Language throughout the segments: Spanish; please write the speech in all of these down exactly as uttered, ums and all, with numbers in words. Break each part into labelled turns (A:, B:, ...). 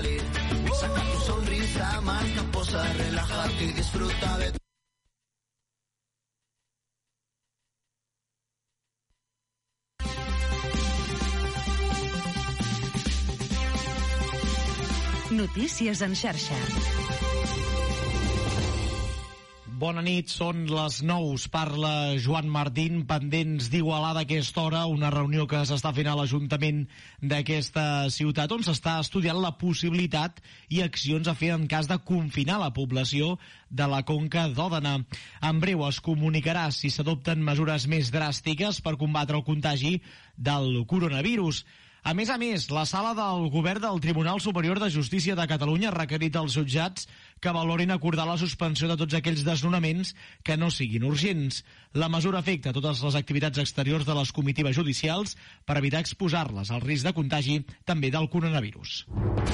A: salir. Saca tu sonrisa, marca, posa, relájate y disfruta de tu...
B: Notícies en xarxa.
C: Bona nit, són les nou. Parla Joan Martín, pendents d'Igualada a aquesta hora, una reunió que s'està fent a l'Ajuntament d'aquesta ciutat, on s'està estudiant la possibilitat i accions a fer en cas de confinar la població de la Conca d'Òdena. En breu es comunicarà si s'adopten mesures més dràstiques per combatre el contagi del coronavirus. A més a més, la sala del govern del Tribunal Superior de Justícia de Catalunya ha requerit als jutjats que valorin acordar la suspensió de tots aquells desnonaments que no siguin urgents. La mesura afecta totes les activitats exteriors de les comitatives judicials per evitar exposar-les al risc de contagi també del coronavirus.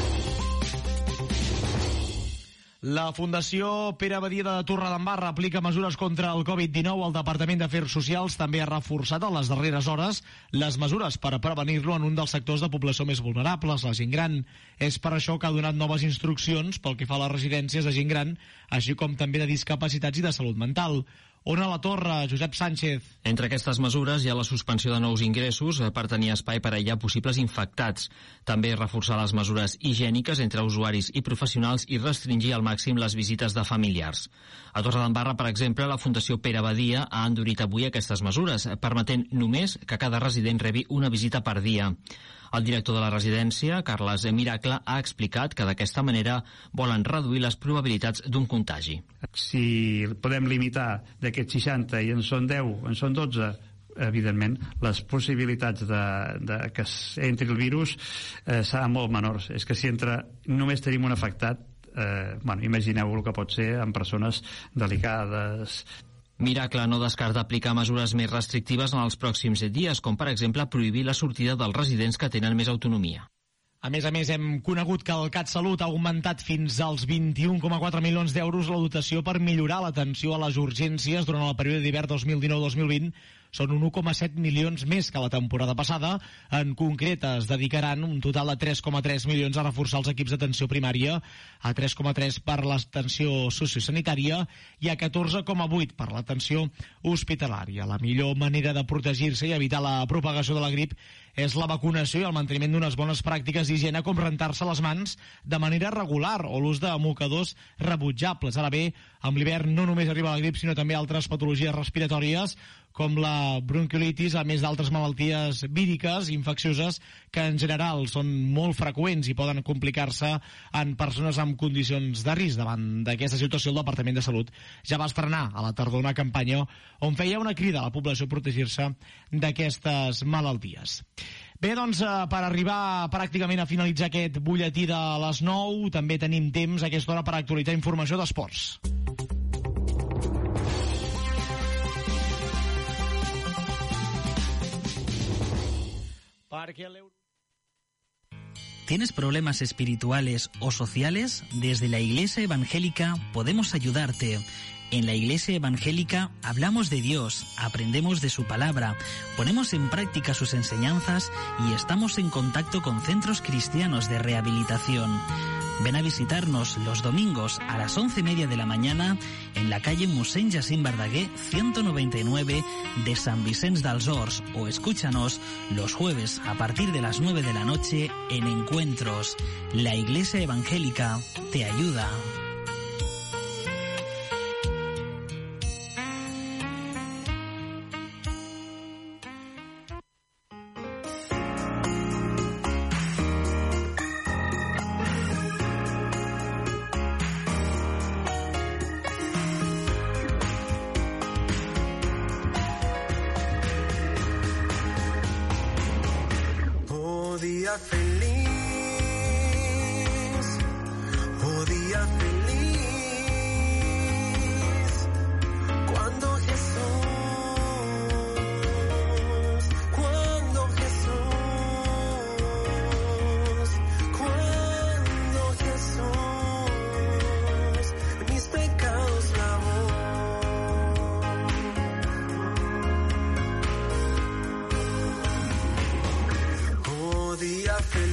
C: La Fundació Pere Badia de Torredembarra aplica mesures contra el covid dinou. El Departament d'Afers Socials també ha reforçat a les darreres hores les mesures per prevenir-lo en un dels sectors de població més vulnerables, la gent gran. És per això que ha donat noves instruccions pel que fa a les residències de gent gran, així com també de discapacitats i de salut mental. On a la Torre, Josep Sánchez.
D: Entre aquestes mesures hi ha la suspensió de nous ingressos per tenir espai per aïllar possibles infectats. També reforçar les mesures higièniques entre usuaris i professionals i restringir al màxim les visites de familiars. A Torredembarra, per exemple, la Fundació Pere Badia ha endurit avui aquestes mesures, permetent només que cada resident rebi una visita per dia. El director de la residència, Carles Miracle, ha explicat que d'aquesta manera volen reduir les probabilitats d'un contagi.
E: Si podem limitar d'aquests seixanta i en són deu, en són dotze, evidentment les possibilitats de, de que entri el virus eh, seran molt menors. És que si entra, només tenim un afectat, eh, bueno, imagineu el que pot ser en persones delicades.
D: Miracle no descarta aplicar mesures més restrictives en els pròxims dies, com per exemple prohibir la sortida dels residents que tenen més autonomia.
C: A més a més, hem conegut que el CatSalut ha augmentat fins als vint-i-un coma quatre milions d'euros la dotació per millorar l'atenció a les urgències durant el període d'hivern dos mil dinou dos mil vint. Són un u coma set milions més que la temporada passada. En concret, es dedicaran un total de tres coma tres milions a reforçar els equips d'atenció primària, a tres coma tres per l'atenció sociosanitària i a catorze coma vuit per l'atenció hospitalària. La millor manera de protegir-se i evitar la propagació de la grip és la vacunació i el manteniment d'unes bones pràctiques d'higiene, com rentar-se les mans de manera regular o l'ús de mocadors rebutjables. Ara bé, amb l'hivern no només arriba la grip, sinó també altres patologies respiratòries, com la bronquiolitis, a més d'altres malalties víriques, infeccioses, que en general són molt freqüents i poden complicar-se en persones amb condicions de risc. Davant d'aquesta situació, el Departament de Salut ja va estrenar a la tardor una campanya on feia una crida a la població a protegir-se d'aquestes malalties. Bé, doncs, per arribar pràcticament a finalitzar aquest butlletí de les nou, també tenim temps a aquesta hora per actualitzar informació d'esports.
F: ¿Tienes problemas espirituales o sociales? Desde la Iglesia Evangélica podemos ayudarte. En la Iglesia Evangélica hablamos de Dios, aprendemos de su palabra, ponemos en práctica sus enseñanzas y estamos en contacto con centros cristianos de rehabilitación. Ven a visitarnos los domingos a las once y media de la mañana en la calle Mossèn Jacint Verdaguer ciento noventa y nueve de San Vicenç dels Horts, o escúchanos los jueves a partir de las nueve de la noche en Encuentros. La Iglesia Evangélica te ayuda.
A: Feliz.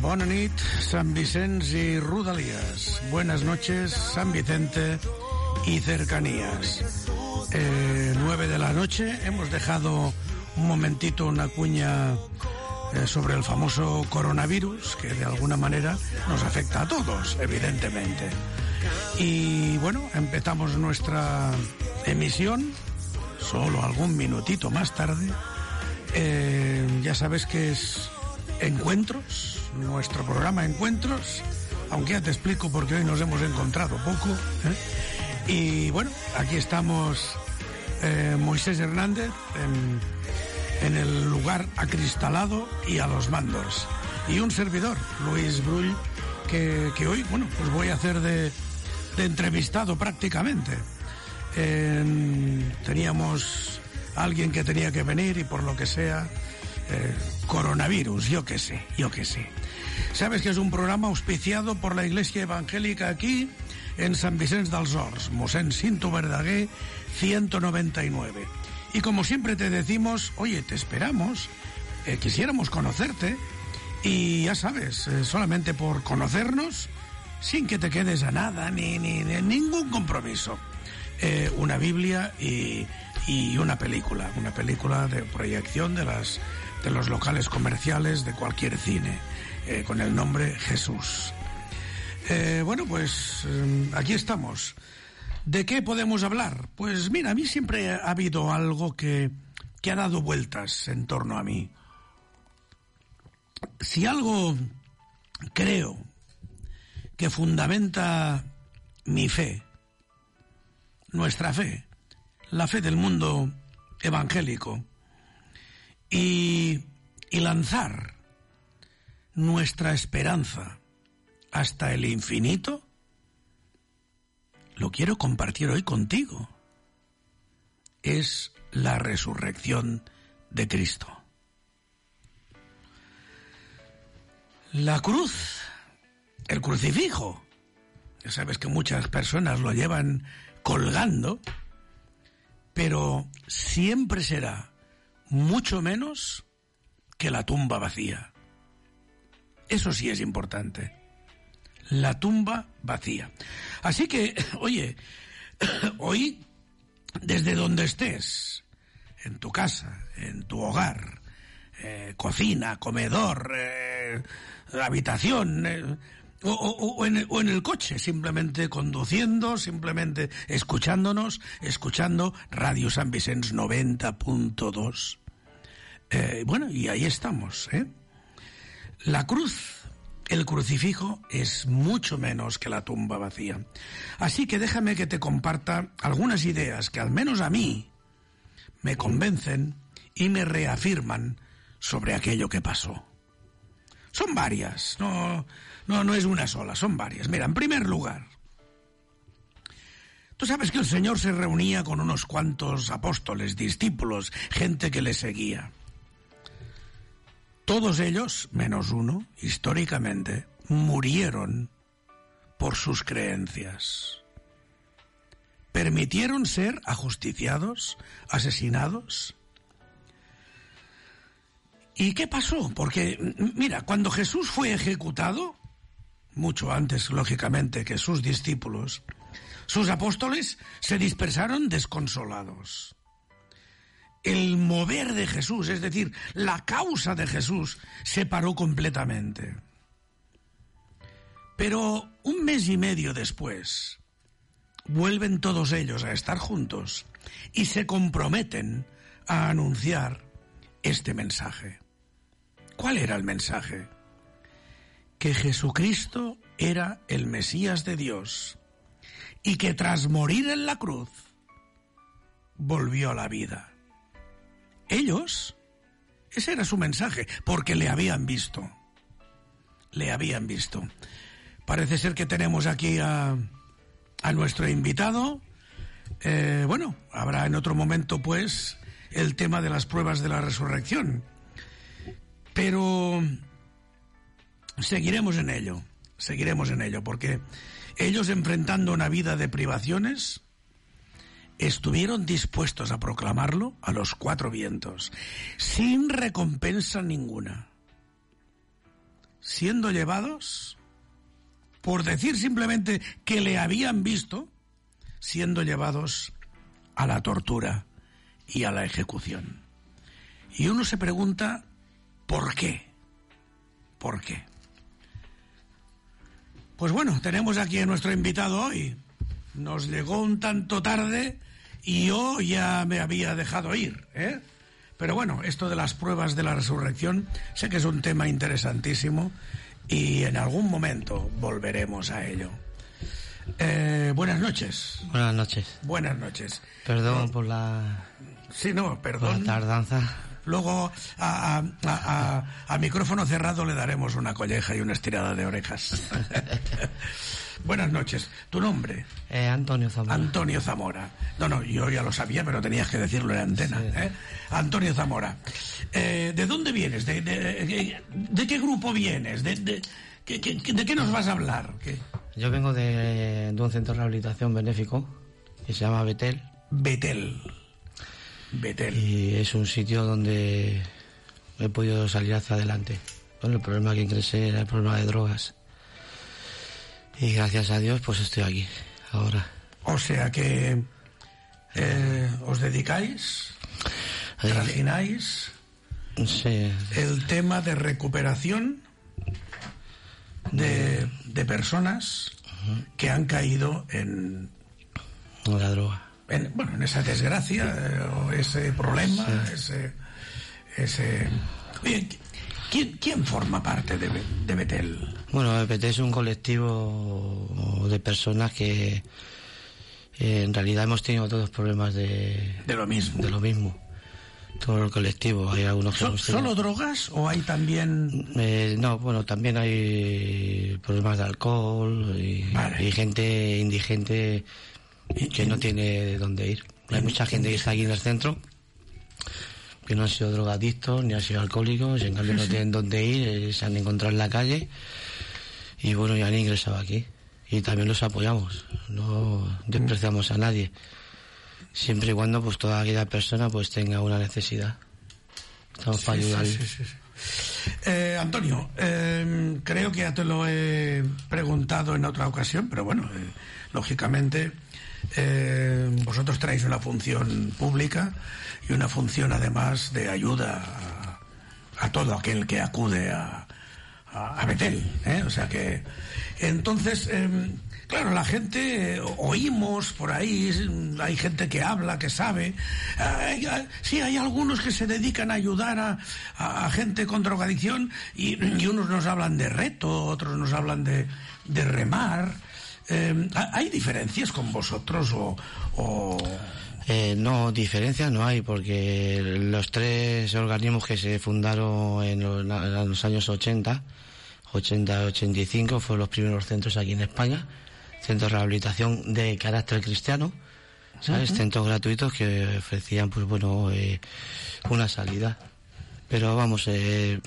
G: Bona nit, San Vicens y Rodalias. Buenas noches, San Vicente y cercanías. Eh, nueve de la noche, hemos dejado un momentito una cuña eh, sobre el famoso coronavirus, que de alguna manera nos afecta a todos, evidentemente. Y bueno, empezamos nuestra emisión, solo algún minutito más tarde. Eh, ya sabes que es Encuentros, nuestro programa Encuentros, aunque ya te explico porque hoy nos hemos encontrado poco, ¿eh? Y bueno, aquí estamos eh, Moisés Hernández en, en el lugar acristalado y a los mandos, y un servidor, Luis Brull, que, que hoy, bueno, pues voy a hacer de, de entrevistado prácticamente. Eh, teníamos a alguien que tenía que venir y por lo que sea, eh, coronavirus, yo qué sé, yo qué sé. Sabes que es un programa auspiciado por la Iglesia Evangélica aquí en San Vicente dels Horts, Mossèn Cinto Verdaguer ciento noventa y nueve. Y como siempre te decimos, oye, te esperamos, eh, quisiéramos conocerte, y ya sabes, eh, solamente por conocernos, sin que te quedes a nada, ni, ni, ni ningún compromiso. Eh, una Biblia y, y una película, una película de proyección de las de los locales comerciales de cualquier cine, eh, con el nombre Jesús. Eh, bueno, pues eh, aquí estamos. ¿De qué podemos hablar? Pues mira, a mí siempre ha habido algo que, que ha dado vueltas en torno a mí. Si algo creo que fundamenta mi fe, nuestra fe, la fe del mundo evangélico, y, y lanzar nuestra esperanza hasta el infinito, lo quiero compartir hoy contigo. Es la resurrección de Cristo. La cruz, el crucifijo, ya sabes que muchas personas lo llevan colgando, pero siempre será mucho menos que la tumba vacía. Eso sí es importante. La tumba vacía. Así que, oye, hoy, desde donde estés, en tu casa, en tu hogar, eh, cocina, comedor, eh, habitación, eh, o, o, o, en, o en el coche, simplemente conduciendo, simplemente escuchándonos, escuchando Radio San Vicens noventa punto dos. Eh, bueno, y ahí estamos, ¿eh? La cruz, el crucifijo, es mucho menos que la tumba vacía. Así que déjame que te comparta algunas ideas que al menos a mí me convencen y me reafirman sobre aquello que pasó. Son varias, no, no, no es una sola, son varias. Mira, en primer lugar, tú sabes que el Señor se reunía con unos cuantos apóstoles, discípulos, gente que le seguía. Todos ellos, menos uno, históricamente, murieron por sus creencias. ¿Permitieron ser ajusticiados, asesinados? ¿Y qué pasó? Porque, mira, cuando Jesús fue ejecutado, mucho antes, lógicamente, que sus discípulos, sus apóstoles se dispersaron desconsolados. El mover de Jesús, es decir, la causa de Jesús, se paró completamente. Pero un mes y medio después, vuelven todos ellos a estar juntos y se comprometen a anunciar este mensaje. ¿Cuál era el mensaje? Que Jesucristo era el Mesías de Dios y que tras morir en la cruz, volvió a la vida. Ellos, ese era su mensaje, porque le habían visto. Le habían visto. Parece ser que tenemos aquí a, a nuestro invitado. Eh, bueno, habrá en otro momento, pues, el tema de las pruebas de la resurrección. Pero seguiremos en ello, seguiremos en ello, porque ellos, enfrentando una vida de privaciones, estuvieron dispuestos a proclamarlo a los cuatro vientos, sin recompensa ninguna, siendo llevados, por decir simplemente que le habían visto, siendo llevados a la tortura y a la ejecución. Y uno se pregunta, ¿por qué? ¿Por qué? Pues bueno, tenemos aquí a nuestro invitado hoy. Nos llegó un tanto tarde y yo ya me había dejado ir, ¿eh? Pero bueno, esto de las pruebas de la resurrección sé que es un tema interesantísimo y en algún momento volveremos a ello. Eh, buenas noches.
H: Buenas noches.
G: Buenas noches.
H: Perdón
G: no,
H: por la...
G: Sí, no, perdón.
H: Por la tardanza.
G: Luego a, a, a, a micrófono cerrado le daremos una colleja y una estirada de orejas. Buenas noches. ¿Tu nombre?
H: Eh, Antonio Zamora.
G: Antonio Zamora. No, no, yo ya lo sabía, pero tenías que decirlo en antena. Sí. ¿eh? Antonio Zamora. Eh, ¿De dónde vienes? ¿De, de, de, de qué grupo vienes? ¿De, de, de, de, de qué nos vas a hablar? ¿Qué?
H: Yo vengo de, de un centro de rehabilitación benéfico que se llama Betel.
G: Betel. Betel.
H: Y es un sitio donde he podido salir hacia adelante. Bueno, el problema que ingresé era el problema de drogas. Y gracias a Dios, pues estoy aquí, ahora.
G: O sea que eh, os dedicáis, trajináis
H: sí.
G: el tema de recuperación de, de personas uh-huh. que han caído en
H: la droga.
G: En, bueno, en esa desgracia, eh, o ese problema, sí. ese... ese... Oye, ¿quién, ¿quién forma parte de, de Betel?
H: Bueno, Betel es un colectivo de personas que eh, en realidad hemos tenido todos problemas de...
G: De lo mismo.
H: De lo mismo. Todo el colectivo. Hay algunos que
G: ¿So, ¿Solo drogas o hay también...?
H: Eh, no, bueno, también hay problemas de alcohol y, vale. y gente indigente... que no tiene dónde ir. Hay mucha gente que está aquí en el centro que no han sido drogadictos ni han sido alcohólicos y en cambio no tienen dónde ir, se han encontrado en la calle y bueno, ya han ingresado aquí y también los apoyamos, no despreciamos a nadie, siempre y cuando pues toda aquella persona pues tenga una necesidad, estamos sí, para ayudar.
G: Sí, sí, sí. Eh, Antonio, eh, creo que ya te lo he preguntado en otra ocasión, pero bueno, eh, lógicamente Eh, vosotros traéis una función pública y una función además de ayuda a, a todo aquel que acude a, a, a Betel, ¿eh? O sea que entonces eh, claro, la gente eh, oímos por ahí, hay gente que habla, que sabe, eh, eh, sí, hay algunos que se dedican a ayudar a, a, a gente con drogadicción y, y unos nos hablan de reto, otros nos hablan de, de remar. Eh, ¿Hay diferencias con vosotros o...? o...
H: Eh, no, diferencias no hay, porque los tres organismos que se fundaron en los, en los años ochenta, ochenta, ochenta y cinco, fueron los primeros centros aquí en España, centros de rehabilitación de carácter cristiano, ¿sabes? Uh-huh. Centros gratuitos que ofrecían, pues bueno, eh, una salida. Pero vamos, eh,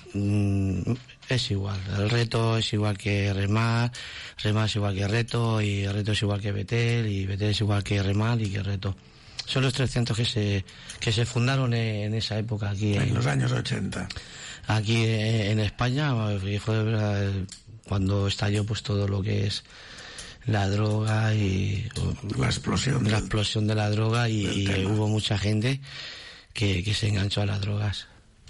H: es igual, el reto es igual que remar, remar es igual que reto, y el reto es igual que Betel, y Betel es igual que remar y que reto. Son los tres centros que se que se fundaron en, en esa época aquí.
G: En, en los años ochenta.
H: Aquí en, en España, fue cuando estalló pues todo lo que es la droga y...
G: La explosión.
H: La
G: del,
H: explosión de la droga y, y hubo mucha gente que, que se enganchó a las drogas.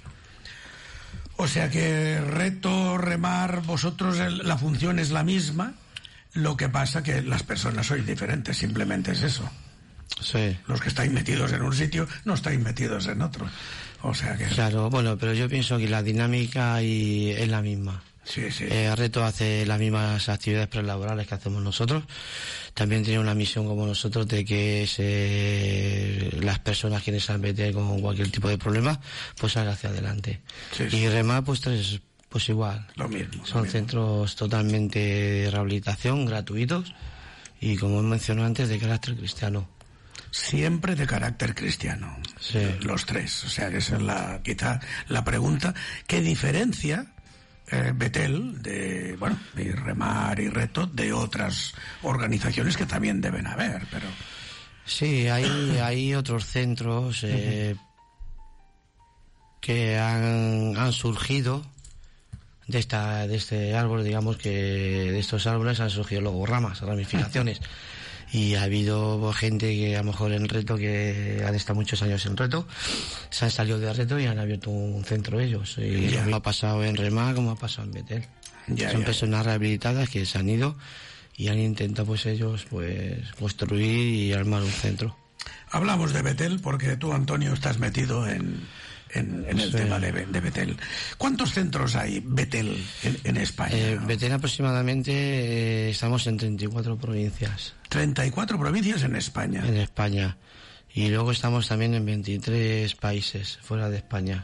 G: O sea que reto, remar, vosotros la función es la misma, lo que pasa que las personas sois diferentes, simplemente es eso.
H: Sí.
G: Los que estáis metidos en un sitio no estáis metidos en otro. O sea que...
H: Claro, bueno, pero yo pienso que la dinámica y es la misma.
G: Sí, sí.
H: Eh, Reto hace las mismas actividades prelaborales que hacemos nosotros. También tiene una misión como nosotros de que se, las personas quienes se han metido con cualquier tipo de problema, pues salgan hacia adelante.
G: Sí, sí.
H: Y remar, pues tres, pues igual.
G: Lo mismo.
H: Son
G: lo mismo.
H: Centros totalmente de rehabilitación, gratuitos y, como he mencionado antes, de carácter cristiano.
G: Siempre de carácter cristiano.
H: Sí.
G: Los tres. O sea, que esa es la, quizá la pregunta. ¿Qué diferencia eh, Betel de, bueno, y Remar y Reto de otras organizaciones que también deben haber, pero...
H: Sí, hay, hay otros centros eh, que han, han surgido de esta de este árbol, digamos que de estos árboles han surgido luego ramas, ramificaciones. Y ha habido gente que a lo mejor en Reto, que han estado muchos años en Reto, se han salido de Reto y han abierto un centro ellos. Y yeah. Lo ha pasado en Remá como ha pasado en Betel. Yeah, Son yeah. personas rehabilitadas que se han ido y han intentado pues ellos pues construir y armar un centro.
G: Hablamos de Betel porque tú, Antonio, estás metido en, en, en el sí. tema de, de Betel. ¿Cuántos centros hay Betel en, en España?
H: Eh, Betel aproximadamente eh, estamos en treinta y cuatro provincias.
G: treinta y cuatro provincias en España.
H: En España. Y luego estamos también en veintitrés países fuera de España.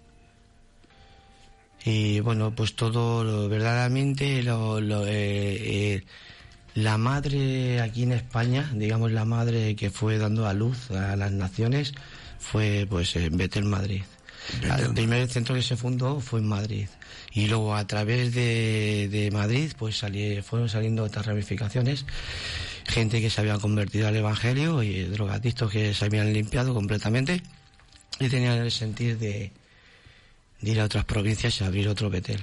H: Y bueno, pues todo lo, verdaderamente lo, lo, eh, eh, la madre aquí en España, digamos la madre que fue dando a luz a las naciones, fue pues en Betel, Madrid. Betel. El primer centro que se fundó fue en Madrid. Y luego a través de, de Madrid pues salí, fueron saliendo otras ramificaciones. Gente que se había convertido al Evangelio y drogadictos que se habían limpiado completamente y tenían el sentir de, de ir a otras provincias y abrir otro Betel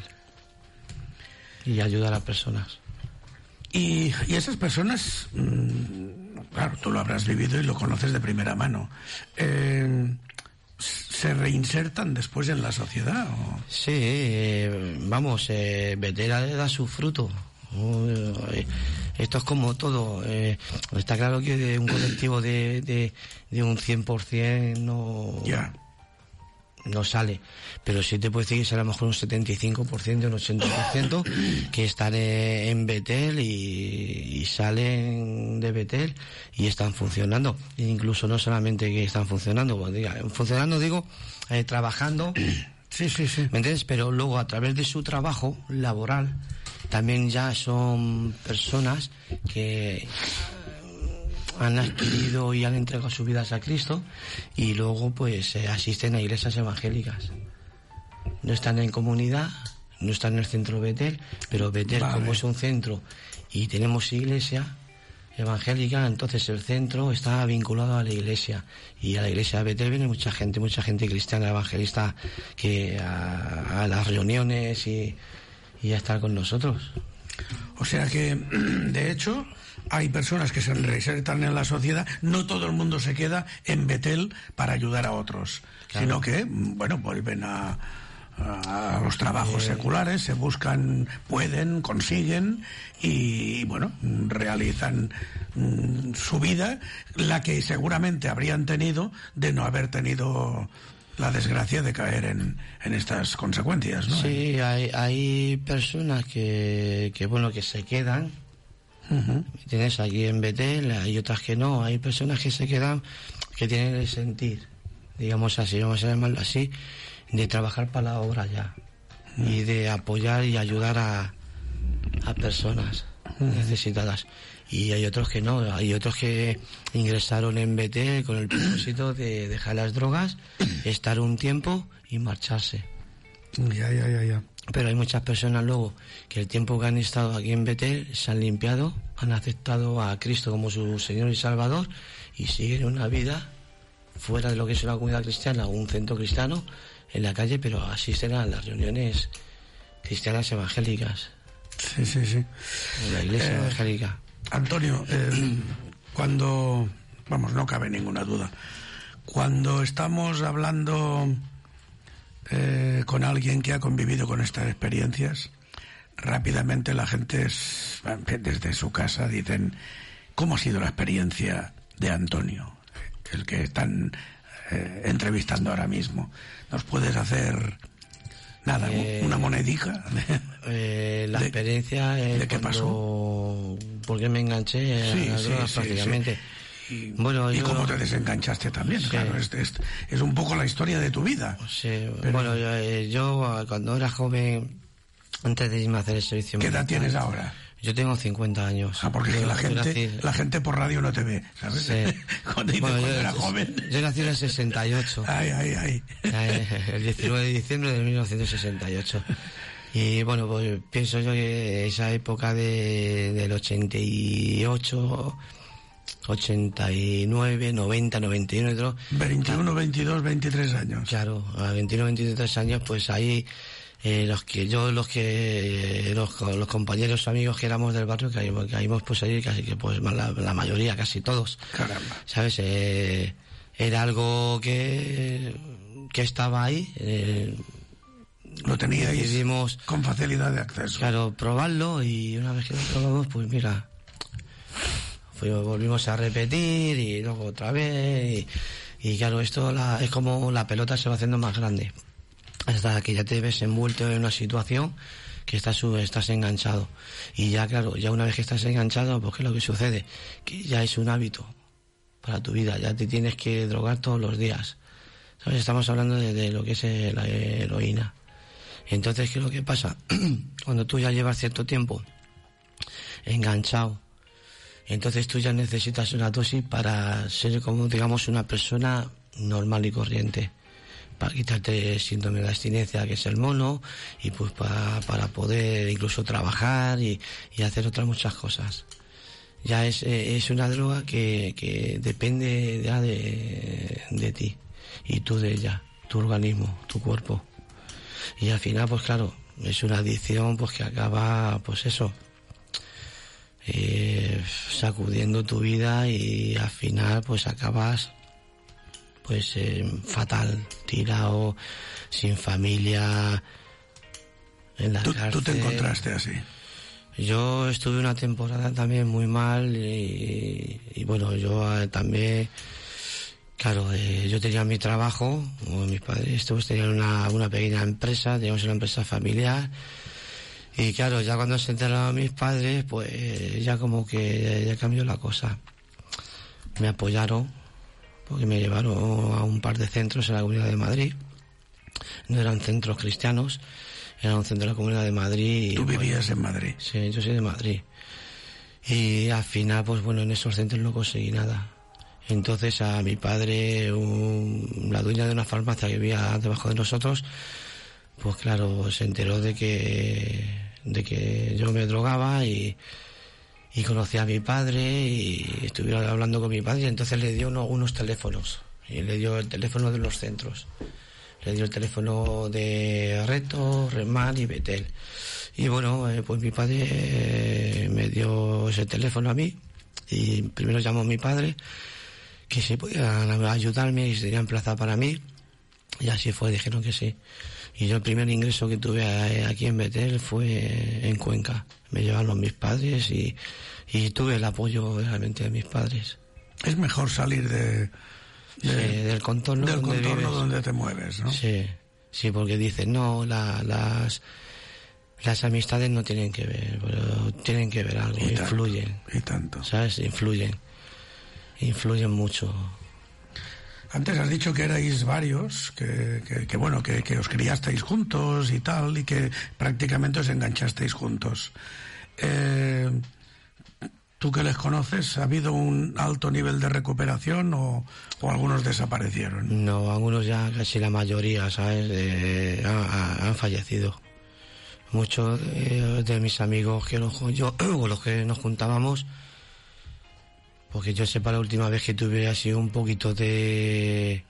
H: y ayudar a personas.
G: Y, y esas personas, mmm, claro, tú lo habrás vivido y lo conoces de primera mano, eh, ¿se reinsertan después en la sociedad? ¿O?
H: Sí, eh, vamos, eh, Betel da su fruto. Esto es como todo. Eh, está claro que de un colectivo de, de, de un cien por ciento no,
G: yeah.
H: no sale. Pero sí te puedo decir que es a lo mejor un setenta y cinco por ciento, un ochenta por ciento que están en Betel y, y salen de Betel y están funcionando. E incluso no solamente que están funcionando, pues diga, funcionando digo, eh, trabajando.
G: Sí, sí, sí.
H: ¿Me entiendes? Pero luego a través de su trabajo laboral también ya son personas que han adquirido y han entregado sus vidas a Cristo y luego pues eh, asisten a iglesias evangélicas. No están en comunidad, no están en el centro Betel, pero Betel vale. Como es un centro y tenemos iglesia evangélica, entonces el centro está vinculado a la iglesia y a la iglesia de Betel viene mucha gente, mucha gente cristiana evangelista que a, a las reuniones y y a estar con nosotros.
G: O sea que, de hecho, hay personas que se reinsertan en la sociedad, no todo el mundo se queda en Betel para ayudar a otros, claro. Sino que, bueno, vuelven a, a los trabajos eh... seculares, se buscan, pueden, consiguen y, bueno, realizan mm, su vida, la que seguramente habrían tenido de no haber tenido la desgracia de caer en, en estas consecuencias, ¿no?
H: Sí, hay, hay personas que, que, bueno, que se quedan. Uh-huh. Tienes aquí en Betel, hay otras que no. Hay personas que se quedan, que tienen el sentir, digamos así, vamos a llamarlo así, de trabajar para la obra ya. Uh-huh. Y de apoyar y ayudar a, a personas uh-huh. necesitadas. Y hay otros que no, hay otros que ingresaron en Betel con el propósito de dejar las drogas, estar un tiempo y marcharse.
G: Ya, ya, ya, ya.
H: Pero hay muchas personas luego que el tiempo que han estado aquí en Betel se han limpiado, han aceptado a Cristo como su Señor y Salvador y siguen una vida fuera de lo que es una comunidad cristiana o un centro cristiano en la calle, pero asisten a las reuniones cristianas evangélicas.
G: Sí, sí, sí.
H: En la iglesia eh... evangélica.
G: Antonio, eh, cuando, vamos, no cabe ninguna duda, cuando estamos hablando eh, con alguien que ha convivido con estas experiencias, rápidamente la gente es, desde su casa dicen, ¿cómo ha sido la experiencia de Antonio? El que están eh, entrevistando ahora mismo. ¿Nos puedes hacer... Nada, eh, una monedica.
H: Eh, la de, experiencia es
G: ¿de qué
H: cuando,
G: pasó?
H: Porque me enganché a
G: sí,
H: las drogas
G: sí,
H: prácticamente.
G: Sí. Y,
H: bueno,
G: y
H: yo,
G: cómo te desenganchaste también, sí. Claro, es, es, es un poco la historia de tu vida.
H: Sí, pero, bueno, yo, yo cuando era joven, antes de irme a hacer el servicio
G: ¿qué
H: militar,
G: edad tienes ahora?
H: Yo tengo cincuenta años.
G: Ah, porque
H: yo,
G: la gente nací... la gente por radio no te ve, ¿sabes?
H: Sí.
G: Cuando, bueno, cuando
H: yo,
G: era joven.
H: Yo nací en el sesenta y ocho.
G: Ay, ay, ay.
H: El diecinueve de diciembre de mil novecientos sesenta y ocho. Y bueno, pues pienso yo que esa época de, del ochenta y ocho, ochenta y nueve, noventa, noventa y uno y todo.
G: veintiuno, veintidós, veintitrés años.
H: Claro, a veintiuno, veintitrés años, pues ahí Eh, los que yo, los que eh, los, los compañeros amigos que éramos del barrio, caímos, caímos pues ahí casi que pues la, la mayoría, casi todos.
G: Caramba.
H: ¿Sabes? Eh, era algo que, que estaba ahí. Eh,
G: lo teníais
H: decidimos,
G: con facilidad de acceso.
H: Claro, probarlo, y una vez que lo probamos, pues mira, fuimos, volvimos a repetir y luego otra vez y, y claro, esto la, es como la pelota se va haciendo más grande. Hasta que ya te ves envuelto en una situación que estás, estás enganchado. Y ya, claro, ya una vez que estás enganchado, pues ¿qué es lo que sucede? Que ya es un hábito para tu vida, ya te tienes que drogar todos los días. ¿Sabes? Estamos hablando de, de lo que es la heroína. Entonces, ¿qué es lo que pasa? Cuando tú ya llevas cierto tiempo enganchado, entonces tú ya necesitas una dosis para ser como, digamos, una persona normal y corriente. Para quitarte el síndrome de abstinencia, que es el mono, y pues para, para poder incluso trabajar y, y hacer otras muchas cosas. Ya es, es una droga que, que depende ya de, de ti, y tú de ella, tu organismo, tu cuerpo. Y al final, pues claro, es una adicción pues que acaba, pues eso, eh, sacudiendo tu vida, y al final pues acabas pues eh, fatal, tirado, sin familia, en la
G: ¿Tú,
H: cárcel.
G: ¿Tú te encontraste así?
H: Yo estuve una temporada también muy mal, y, y bueno, yo eh, también, claro, eh, yo tenía mi trabajo, como mis padres todos tenían una, una pequeña empresa, teníamos una empresa familiar, y claro, ya cuando se enteraron mis padres, pues ya como que ya cambió la cosa. Me apoyaron, porque me llevaron a un par de centros en la Comunidad de Madrid. No eran centros cristianos, era un centro de la Comunidad de Madrid.
G: ¿Tú vivías
H: bueno,
G: en Madrid?
H: Sí, yo soy de Madrid. Y al final, pues bueno, en esos centros no conseguí nada. Entonces a mi padre, un, la dueña de una farmacia que vivía debajo de nosotros, pues claro, se enteró de que, de que yo me drogaba, y y conocí a mi padre y estuvieron hablando con mi padre, y entonces le dio uno, unos teléfonos, y le dio el teléfono de los centros, le dio el teléfono de Reto, Remar y Betel. Y bueno, eh, pues mi padre eh, me dio ese teléfono a mí, y primero llamó a mi padre que si podían ayudarme y si tenían plaza para mí, y así fue, dijeron que sí. Y yo el primer ingreso que tuve aquí en Betel fue en Cuenca. Me llevaron mis padres y, y tuve el apoyo realmente de mis padres.
G: Es mejor salir de, de
H: sí, del contorno,
G: del
H: donde,
G: contorno
H: vives.
G: donde te mueves, ¿no?
H: Sí, sí, porque dicen, no, la, las, las amistades no tienen que ver, pero tienen que ver algo,
G: y
H: influyen.
G: Tanto, y tanto.
H: ¿Sabes? Influyen. Influyen mucho.
G: Antes has dicho que erais varios, que, que, que bueno, que, que os criasteis juntos y tal, y que prácticamente os enganchasteis juntos. Eh, ¿Tú que les conoces, ha habido un alto nivel de recuperación o, o algunos desaparecieron?
H: No, algunos ya, casi la mayoría, ¿sabes? Eh, han, han fallecido. Muchos de, de mis amigos que los, yo, con los que nos juntábamos, porque yo sepa, la última vez que tuve así un poquito de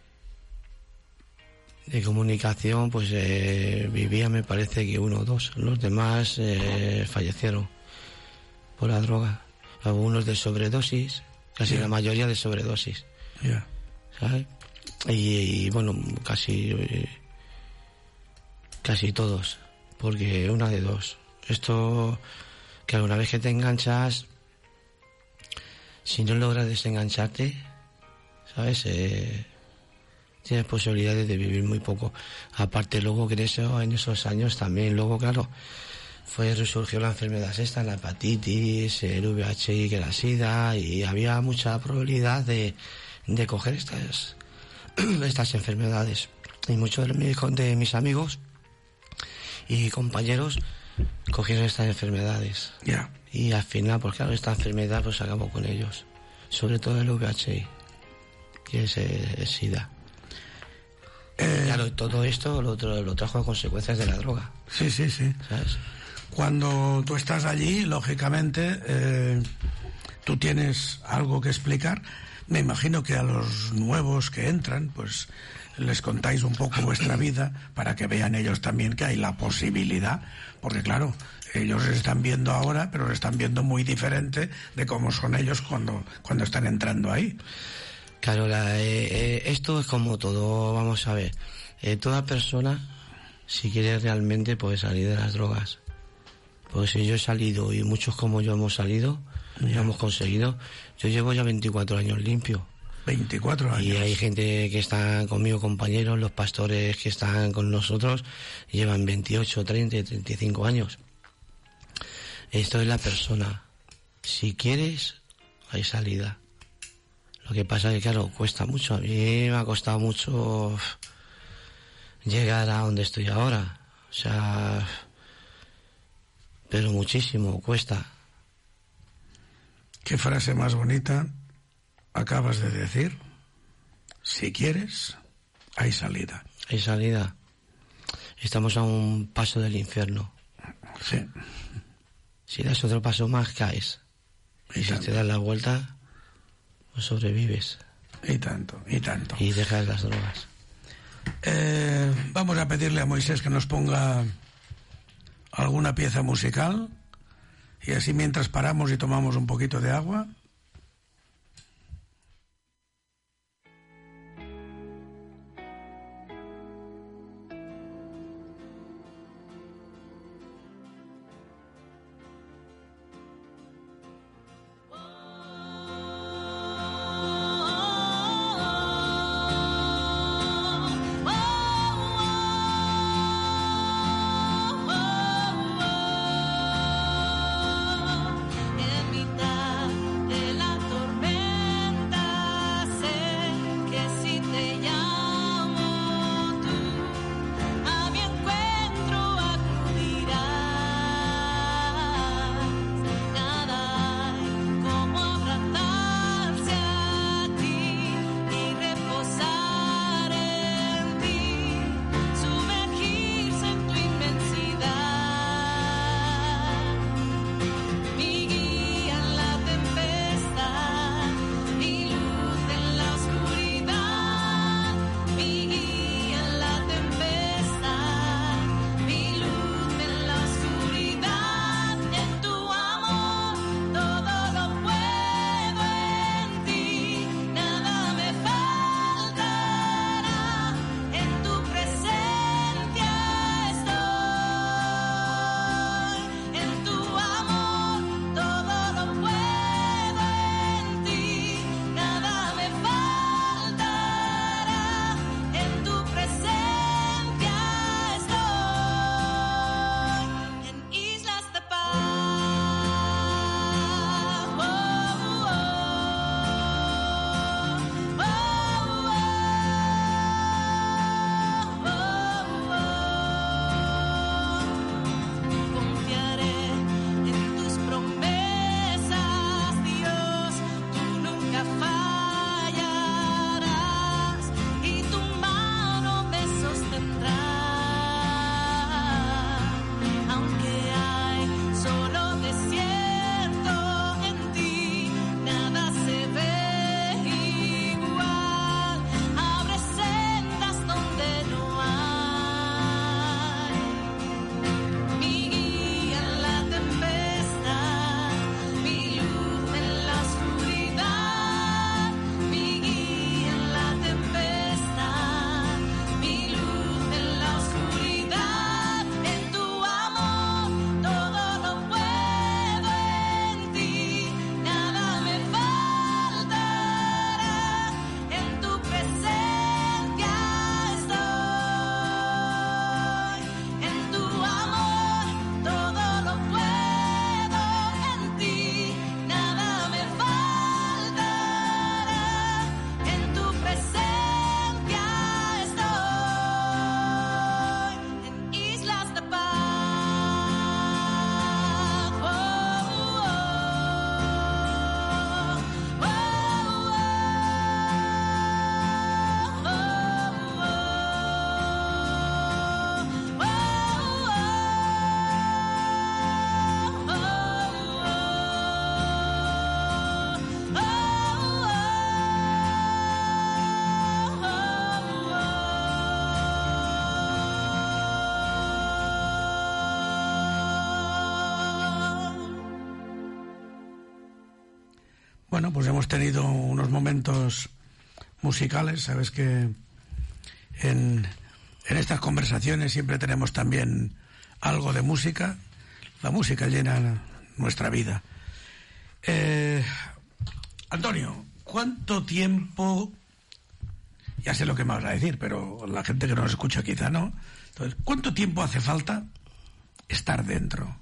H: de comunicación, pues eh, vivía, me parece que uno o dos. Los demás eh, fallecieron por la droga. Algunos de sobredosis, casi yeah. la mayoría de sobredosis.
G: Yeah.
H: ¿Sabes? Y, y bueno, casi eh, casi todos, porque una de dos. Esto, que alguna vez que te enganchas, si no logras desengancharte, ¿sabes? Eh, tienes posibilidades de vivir muy poco. Aparte, luego que en, eso, en esos años también, luego, claro, fue resurgió la enfermedad esta, la hepatitis, el V I H I, que la SIDA, y había mucha probabilidad de, de coger estas, estas enfermedades. Y muchos de mis, de mis amigos y compañeros cogieron estas enfermedades.
G: Ya. Yeah.
H: Y al final, pues claro, esta enfermedad pues acabó con ellos. Sobre todo el V I H I, que es el SIDA. Eh, claro, todo esto lo, lo trajo a consecuencias de la droga.
G: Sí, sí, sí.
H: ¿Sabes?
G: Cuando tú estás allí, lógicamente, eh, tú tienes algo que explicar. Me imagino que a los nuevos que entran, pues les contáis un poco vuestra vida para que vean ellos también que hay la posibilidad, porque claro, ellos se están viendo ahora, pero se están viendo muy diferente de cómo son ellos cuando, cuando están entrando ahí.
H: Claro, la, eh, eh, esto es como todo, vamos a ver, eh, toda persona, si quiere realmente, puede salir de las drogas. Pues si yo he salido y muchos como yo hemos salido, ya lo hemos conseguido. Yo llevo ya veinticuatro años limpio.
G: veinticuatro años.
H: Y hay gente que está conmigo, compañeros, los pastores que están con nosotros, llevan veintiocho, treinta, treinta y cinco años. Esto es la persona. Si quieres, hay salida. Lo que pasa es que, claro, cuesta mucho. A mí me ha costado mucho llegar a donde estoy ahora. O sea, pero muchísimo, cuesta.
G: ¿Qué frase más bonita acabas de decir? Si quieres, hay salida.
H: Hay salida. Estamos a un paso del infierno.
G: Sí.
H: Si das otro paso más, caes. Y, y si te das la vuelta, pues sobrevives.
G: Y tanto, y tanto.
H: Y dejas las drogas.
G: Eh, vamos a pedirle a Moisés que nos ponga alguna pieza musical y así mientras paramos y tomamos un poquito de agua.
I: En mitad de
G: Bueno, pues hemos tenido unos momentos musicales. Sabes que en, en estas conversaciones siempre tenemos también algo de música. La música llena nuestra vida. Eh, Antonio, ¿cuánto tiempo? Ya sé lo que me vas a decir, pero la gente que nos escucha quizá no. Entonces, ¿cuánto tiempo hace falta estar dentro?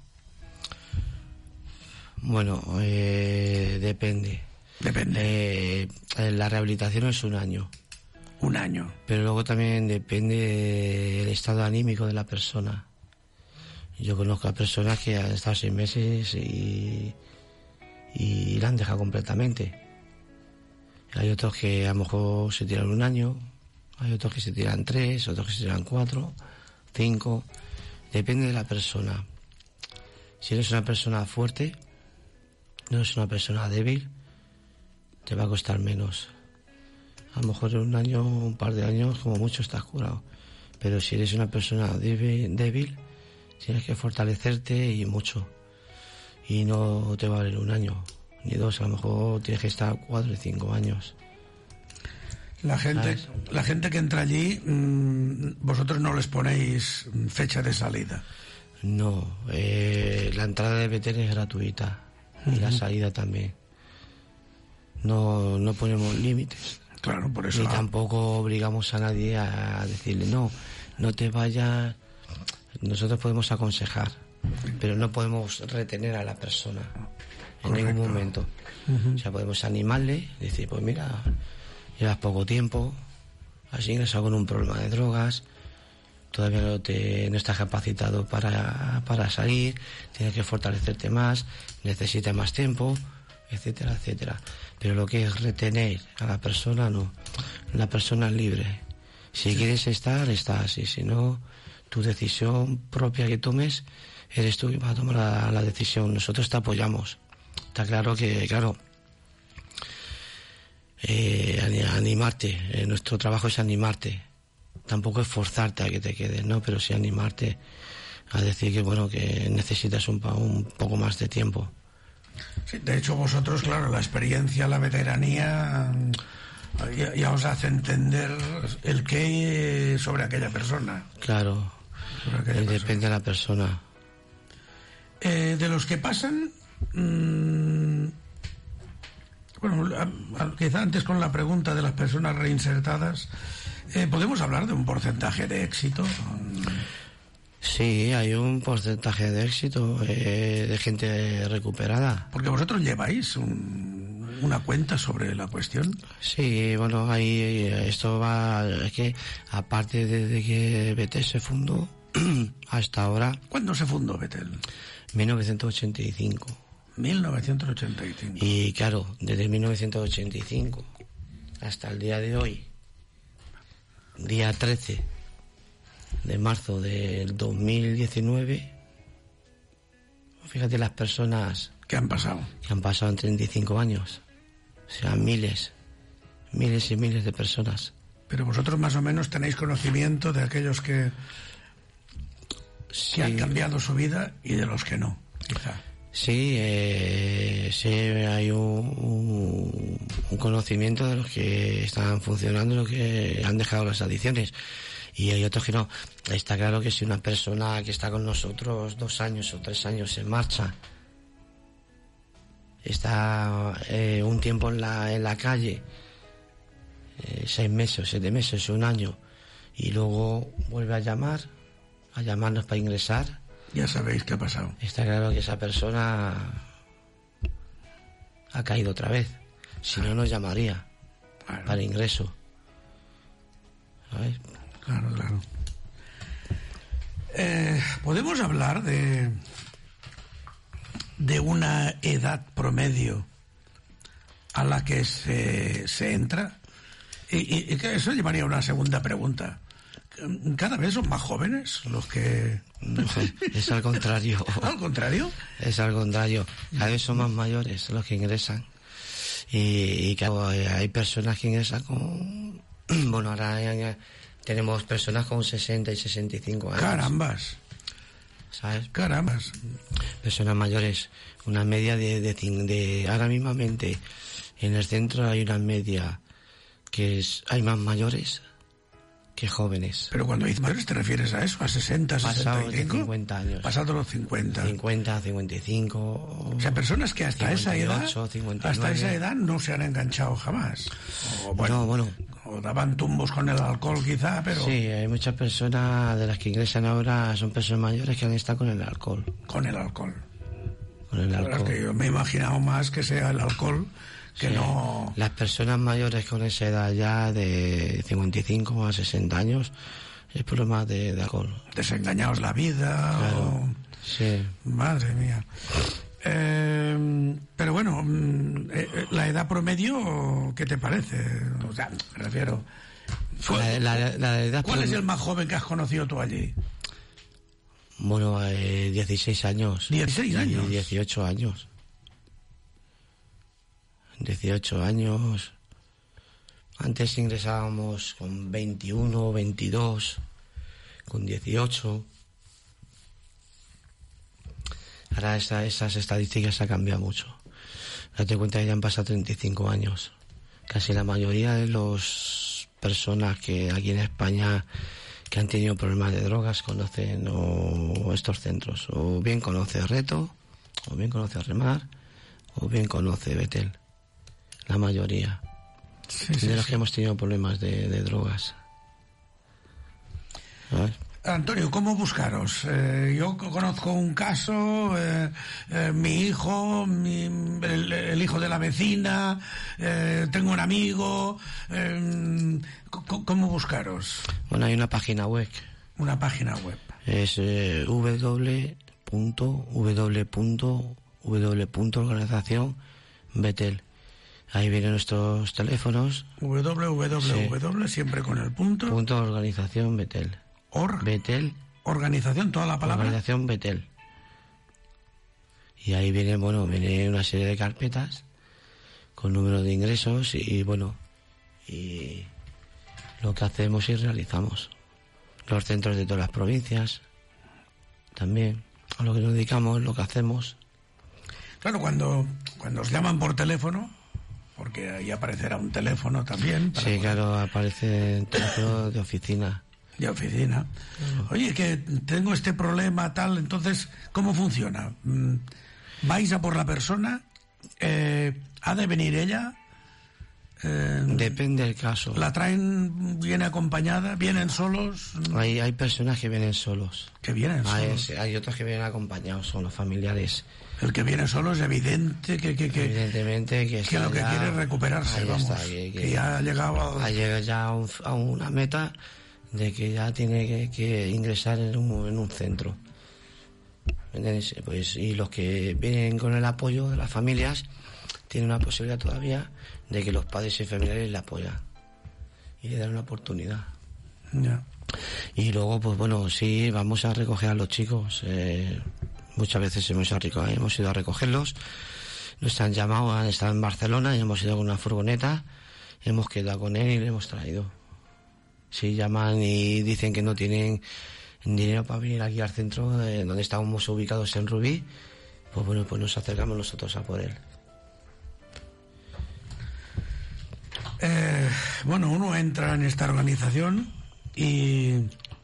H: Bueno, eh, depende.
G: Depende.
H: Eh, la rehabilitación es un año.
G: Un año.
H: Pero luego también depende del estado anímico de la persona. Yo conozco a personas que han estado seis meses y, y la han dejado completamente. Hay otros que a lo mejor se tiran un año, hay otros que se tiran tres, otros que se tiran cuatro, cinco. Depende de la persona. Si eres una persona fuerte, no eres una persona débil, te va a costar menos. A lo mejor en un año, un par de años, como mucho estás curado. Pero si eres una persona débil, débil tienes que fortalecerte y mucho. Y no te va a valer un año, ni dos, a lo mejor tienes que estar cuatro y cinco años.
G: La gente, la gente que entra allí, mmm, vosotros no les ponéis fecha de salida.
H: No, eh, la entrada de Betel es gratuita. Uh-huh. Y la salida también. No, no ponemos límites.
G: Claro, por eso.
H: Ni tampoco obligamos a nadie a decirle, no, no te vayas. Nosotros podemos aconsejar, pero no podemos retener a la persona en Correcto. Ningún momento. Uh-huh. O sea, podemos animarle, decir, pues mira, llevas poco tiempo, has ingresado con un problema de drogas, todavía no, te, no estás capacitado para, para salir, tienes que fortalecerte más, necesitas más tiempo, etcétera, etcétera. Pero lo que es retener a la persona, no. La persona es libre. Si sí. quieres estar, estás, y si no, tu decisión propia que tomes, eres tú que vas a tomar la, la decisión. Nosotros te apoyamos. Está claro que, claro, eh, animarte. Eh, nuestro trabajo es animarte. Tampoco es forzarte a que te quedes, ¿no? Pero sí animarte a decir que, bueno, que necesitas un, un poco más de tiempo.
G: Sí, de hecho, vosotros, claro, la experiencia, la veteranía, ya, ya os hace entender el qué sobre aquella persona.
H: Claro, aquella depende persona. de la persona.
G: Eh, de los que pasan, mmm, bueno, a, a, quizá antes con la pregunta de las personas reinsertadas, eh, ¿podemos hablar de un porcentaje de éxito?
H: Sí, hay un porcentaje de éxito, eh, de gente recuperada.
G: Porque vosotros lleváis un, una cuenta sobre la cuestión.
H: Sí, bueno, ahí esto va, es que aparte de, de que Betel se fundó hasta ahora.
G: ¿Cuándo se fundó Betel?
H: mil novecientos ochenta y cinco.
G: mil novecientos ochenta y cinco.
H: Y claro, desde mil novecientos ochenta y cinco hasta el día de hoy, día trece de marzo del dos mil diecinueve, fíjate las personas
G: que han pasado
H: que han pasado en treinta y cinco años, o sea, miles miles y miles de personas.
G: Pero vosotros más o menos tenéis conocimiento de aquellos que,
H: sí.
G: que han cambiado su vida y de los que no, quizá.
H: Sí, eh, sí hay un, un, un conocimiento de los que están funcionando, de los que han dejado las adicciones. Y hay otros que no. Está claro que si una persona que está con nosotros dos años o tres años se marcha, está eh, un tiempo en la, en la calle, eh, seis meses, siete meses, un año, y luego vuelve a llamar, a llamarnos para ingresar,
G: ya sabéis qué ha pasado.
H: Está claro que esa persona ha caído otra vez. Si no, nos llamaría claro. para ingreso. ¿Sabes?
G: Claro, claro. Eh, ¿Podemos hablar de de una edad promedio a la que se, se entra? Y, y, y que eso llevaría a una segunda pregunta. ¿Cada vez son más jóvenes los que...?
H: No, es al contrario.
G: ¿Al contrario?
H: Es al contrario. Cada vez son más mayores los que ingresan. Y, y claro, hay personas que ingresan con... Bueno, ahora hay, tenemos personas con sesenta y sesenta y cinco años.
G: Carambas.
H: ¿Sabes?
G: Carambas.
H: Personas mayores. Una media de... de, de, de ahora mismamente En el centro hay una media que es, hay más mayores que jóvenes.
G: Pero cuando dices mayores, ¿te refieres a eso? ¿A sesenta, sesenta y cinco?
H: Pasados de cincuenta años.
G: Pasados los cincuenta.
H: cincuenta, cincuenta y cinco.
G: O sea, personas que hasta esa edad,
H: cincuenta y nueve.
G: hasta esa edad no se han enganchado jamás. O, bueno,
H: no, bueno.
G: O daban tumbos con el alcohol quizá, pero...
H: Sí, hay muchas personas de las que ingresan ahora, son personas mayores que han estado con el alcohol.
G: Con el alcohol.
H: Con el alcohol.
G: Es que yo me he imaginado más que sea el alcohol que
H: sí.
G: no...
H: Las personas mayores con esa edad ya de cincuenta y cinco a sesenta años es problema de, de alcohol.
G: Desengañados la vida.
H: Claro,
G: o...
H: sí.
G: Madre mía. Eh, pero bueno, eh, la edad promedio, ¿qué te parece? O sea, me refiero...
H: La, la, la edad
G: ¿Cuál
H: promedio...
G: es el más joven que has conocido tú allí?
H: Bueno, eh, dieciséis años.
G: ¿dieciséis años?
H: dieciocho años. dieciocho años. Antes ingresábamos con veintiuno, veintidós, con dieciocho. Ahora esa, esas estadísticas han cambiado mucho. Date cuenta que ya han pasado treinta y cinco años. Casi la mayoría de las personas que aquí en España que han tenido problemas de drogas conocen o estos centros. O bien conoce Reto, o bien conoce Remar, o bien conoce Betel. La mayoría.
G: Sí,
H: de
G: sí,
H: los
G: sí.
H: que hemos tenido problemas de, de drogas. ¿Sabes?
G: Antonio, ¿cómo buscaros? Eh, yo conozco un caso, eh, eh, mi hijo, mi, el, el hijo de la vecina, eh, tengo un amigo. Eh, ¿Cómo buscaros?
H: Bueno, hay una página web.
G: Una página web.
H: Es eh, w punto w punto w organización Betel. Ahí vienen nuestros teléfonos.
G: www, sí. Siempre con el punto.
H: Punto organización Betel.
G: Or,
H: Betel.
G: Organización, toda la palabra.
H: Organización Betel. Y ahí viene, bueno, viene una serie de carpetas con número de ingresos y, bueno, y lo que hacemos y realizamos. Los centros de todas las provincias, también, a lo que nos dedicamos, lo que hacemos.
G: Claro, cuando, cuando os llaman por teléfono, porque ahí aparecerá un teléfono también.
H: Sí,
G: poder...
H: claro, aparece el teléfono de oficina.
G: De oficina. Oye, que tengo este problema, tal, entonces, ¿cómo funciona? ¿Vais a por la persona? Eh, ¿Ha de venir ella? Eh,
H: Depende del caso.
G: ¿La traen, viene acompañada? ¿Vienen solos?
H: Hay, hay personas que vienen solos.
G: Que vienen
H: hay,
G: solos.
H: Hay otros que vienen acompañados, son los familiares.
G: El que viene solo es evidente que, que, que,
H: Evidentemente que,
G: que lo que
H: ya,
G: quiere es recuperarse, vamos.
H: Está, que, que,
G: que ya ha llegado a...
H: Ha llegado ya a, un, a una meta de que ya tiene que, que ingresar en un, en un centro. Pues, y los que vienen con el apoyo de las familias tienen una posibilidad todavía de que los padres y familiares le apoyan y le dan una oportunidad.
G: Ya.
H: Y luego, pues bueno, sí, vamos a recoger a los chicos. Eh, muchas veces hemos ido, a recoger, hemos ido a recogerlos. Nos han llamado, han estado en Barcelona y hemos ido con una furgoneta. Hemos quedado con él y le hemos traído. Si llaman y dicen que no tienen dinero para venir aquí al centro, eh, donde estábamos ubicados en Rubí, pues bueno, pues nos acercamos nosotros a por él.
G: Eh, bueno, uno entra en esta organización y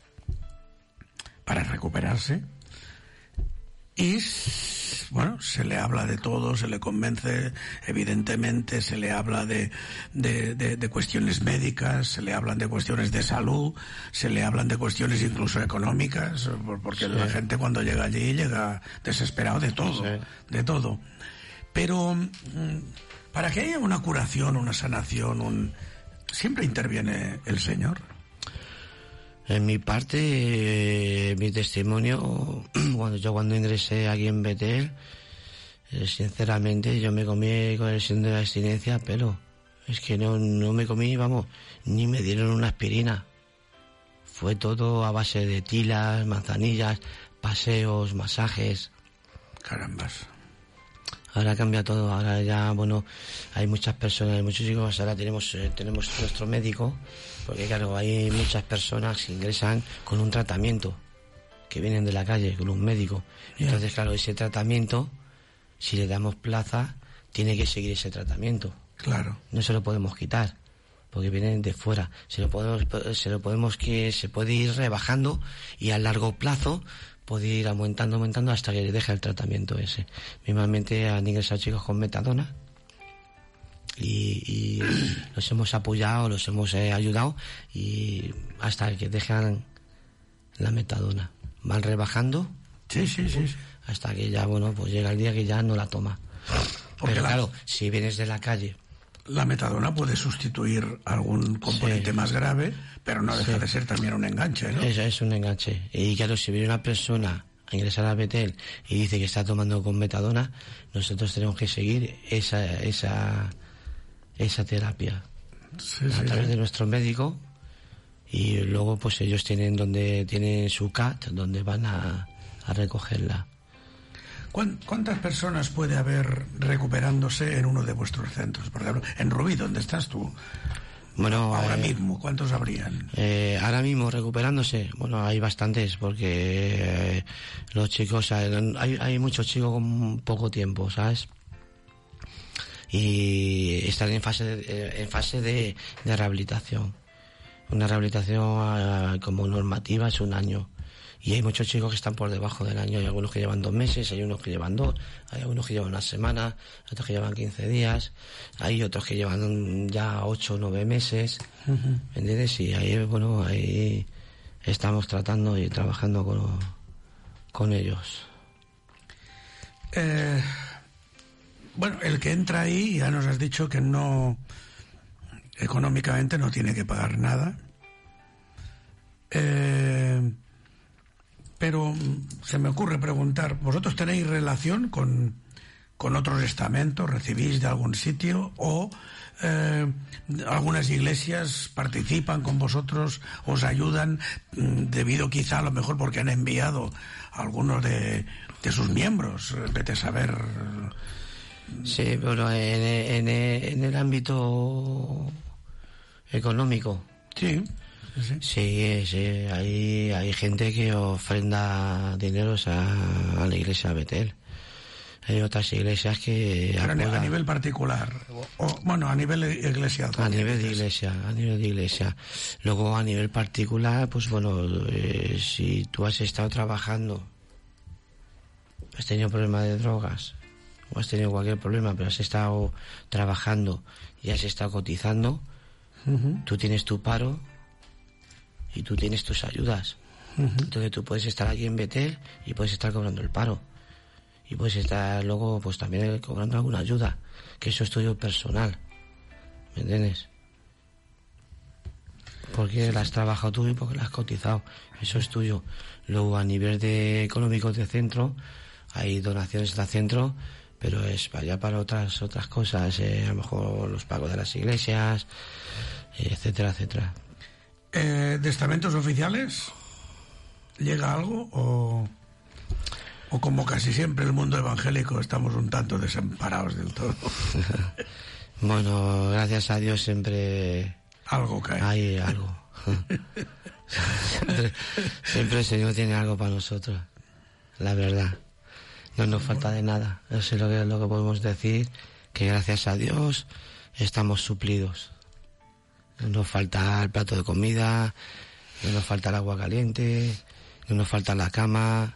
G: para recuperarse y bueno, se le habla de todo, se le convence, evidentemente se le habla de, de, de, de cuestiones médicas, se le hablan de cuestiones de salud, se le hablan de cuestiones incluso económicas, porque sí. La gente cuando llega allí llega desesperado de todo, sí. de todo. Pero para que haya una curación, una sanación, un... siempre interviene el Señor.
H: En mi parte, eh, mi testimonio, cuando yo cuando ingresé aquí en Betel, eh, sinceramente yo me comí con el signo de la abstinencia, pero es que no, no me comí, vamos, ni me dieron una aspirina. Fue todo a base de tilas, manzanillas, paseos, masajes.
G: Carambas.
H: Ahora cambia todo, ahora ya, bueno, hay muchas personas, hay muchos chicos, ahora tenemos, eh, tenemos nuestro médico, porque claro, hay muchas personas que ingresan con un tratamiento, que vienen de la calle, con un médico. Yeah. Entonces, claro, ese tratamiento, si le damos plaza, tiene que seguir ese tratamiento.
G: Claro.
H: No se lo podemos quitar, porque vienen de fuera. Se lo podemos, se lo podemos que se puede ir rebajando y a largo plazo puede ir aumentando, aumentando hasta que deje el tratamiento ese. Mismamente han ingresado chicos con metadona y, y los hemos apoyado, los hemos eh, ayudado y hasta que dejan la metadona. Van rebajando.
G: Sí, sí, sí, sí.
H: Hasta que ya, bueno, pues llega el día que ya no la toma. Porque Pero la, claro, si vienes de la calle...
G: La metadona puede sustituir algún componente sí. más grave, pero no deja sí. de ser también un enganche, ¿no?
H: Eso es un enganche. Y claro, si viene una persona a ingresar a Betel y dice que está tomando con metadona, nosotros tenemos que seguir esa esa esa terapia sí, a sí, través sí. de nuestro médico, y luego pues ellos tienen donde tienen su C A T, donde van a, a recogerla.
G: ¿Cuántas personas puede haber recuperándose en uno de vuestros centros? Por ejemplo, en Rubí, ¿dónde estás tú?
H: Bueno,
G: ahora
H: eh,
G: mismo, ¿cuántos habrían?
H: Eh, ahora mismo recuperándose, bueno, hay bastantes, porque eh, los chicos, hay, hay muchos chicos con poco tiempo, ¿sabes? Y están en fase de, en fase de, de rehabilitación. Una rehabilitación eh, como normativa es un año. Y hay muchos chicos que están por debajo del año. Hay algunos que llevan dos meses, hay unos que llevan dos, hay algunos que llevan una semana, otros que llevan quince días, hay otros que llevan ya ocho o nueve meses. Uh-huh. ¿Me entiendes? Y ahí, bueno, ahí estamos tratando y trabajando con, con ellos.
G: Eh, bueno, el que entra ahí, ya nos has dicho que no, económicamente no tiene que pagar nada. Eh... Pero se me ocurre preguntar, ¿vosotros tenéis relación con, con otros estamentos? ¿Recibís de algún sitio? ¿O eh, algunas iglesias participan con vosotros, os ayudan, debido quizá a lo mejor porque han enviado a algunos de, de sus miembros? Vete a saber.
H: Sí, pero en, en, en el ámbito económico.
G: Sí.
H: Sí, sí, sí. Hay, hay gente que ofrenda dineros a, a la iglesia Betel. Hay otras iglesias que
G: apoyan... a nivel particular, o, bueno, a nivel eclesial.
H: A nivel de iglesia, a nivel de iglesia. Luego a nivel particular, pues bueno, eh, si tú has estado trabajando, has tenido problemas de drogas, o has tenido cualquier problema, pero has estado trabajando y has estado cotizando, uh-huh. tú tienes tu paro y tú tienes tus ayudas. Uh-huh. Entonces tú puedes estar aquí en Betel y puedes estar cobrando el paro. Y puedes estar luego pues también cobrando alguna ayuda, que eso es tuyo personal. ¿Me entiendes? Porque sí. la has trabajado tú y porque la has cotizado. Eso es tuyo. Luego a nivel de económico de centro, hay donaciones del centro, pero es vaya para otras otras cosas, eh, a lo mejor los pagos de las iglesias, eh, etcétera, etcétera.
G: Eh, ¿De estamentos oficiales llega algo o, o como casi siempre el mundo evangélico estamos un tanto desamparados del todo?
H: Bueno, gracias a Dios siempre
G: algo cae.
H: Hay algo. siempre, siempre el Señor tiene algo para nosotros, la verdad. No nos falta de nada. Eso es lo que, lo que podemos decir, que gracias a Dios estamos suplidos. No nos falta el plato de comida, no nos falta el agua caliente, no nos falta la cama,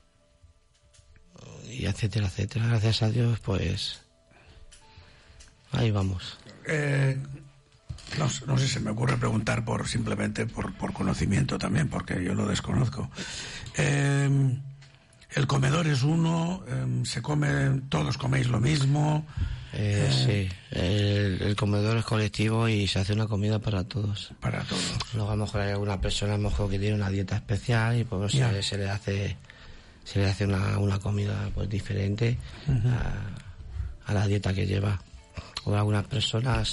H: y etcétera, etcétera. Gracias a Dios, pues ahí vamos.
G: Eh, no, no sé, se me ocurre preguntar por simplemente por, por conocimiento también, porque yo lo desconozco. Eh, el comedor es uno, eh, se come, todos coméis lo mismo.
H: Eh, eh, sí, el, el comedor es colectivo y se hace una comida para todos.
G: Para todos.
H: Luego a lo mejor hay alguna persona a lo mejor que tiene una dieta especial y pues se, se le hace se le hace una, una comida pues diferente uh-huh. a, a la dieta que lleva. O algunas personas